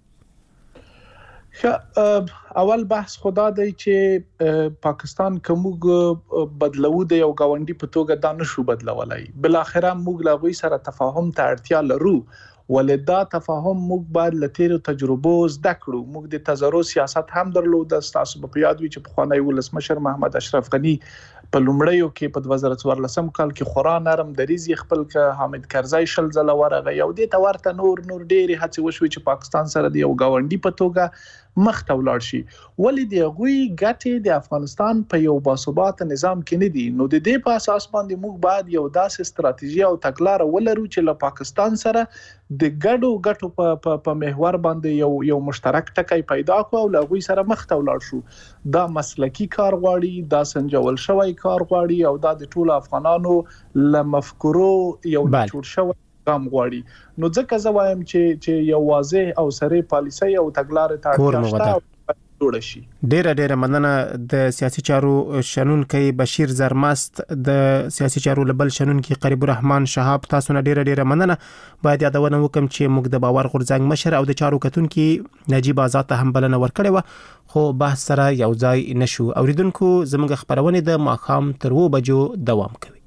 Speaker 9: اول بحث خدا دی چې پاکستان کومګ بدلو د یو گاونډي په توګه دا نشو بدلولای بل اخر موږ لا غوي سره تفاهم ته اړتیا لرو ولدا تفاهم موږ باید لتیرو تجربو زده کړو موږ د تزارو سیاست هم درلود تاسو په یاد وي چې په خوانی ولسمشر محمد اشرف غنی په لومړیو کې په 2014 کال کې خورا نرم دریځ خپل ک حامد کرزای شل زله ورغه یو د تورته نور ډېری هڅه وشوي چې پاکستان سره د یو گاونډي په توګه مخ ته ولاړ شي ولې د غوي ګټې د افغانستان په یو باثبات نظام کې نه دي نو د دې په اساس باندې موږ باید یو داسې ستراتیژي او تګلارې ولرو چې له پاکستان سره د ګډو په محور باندې یو مشترک ټکی پیدا کو او له غوي سره مخ ته ولاړ شو دا مسلکی کار غواړي دا سنجول شوی کار غواړي او دا د ټولو افغانانو لمفکرو یو جوړ شوی قام غواړي نو ځکه زه وایم چې یو واضح او سره پالیسي او تګلارې ته اړتیا جوړ شي
Speaker 15: ډیره مننه د سیاسي چارو شنونکي بشیر زرمست د سیاسي چارو لبل شنونکي قریب الرحمن شهاب تاسو نه ډیره مننه باید یادونه وکم چې موږ د باور غورځنګ مشر او د چارو کتونکي نجیب آزاد هم بلنه ورکړې و خو بحث سره یو ځای نشو اوریدونکو زموږ خبرونه د ماخام تر 2 بجو دوام کوي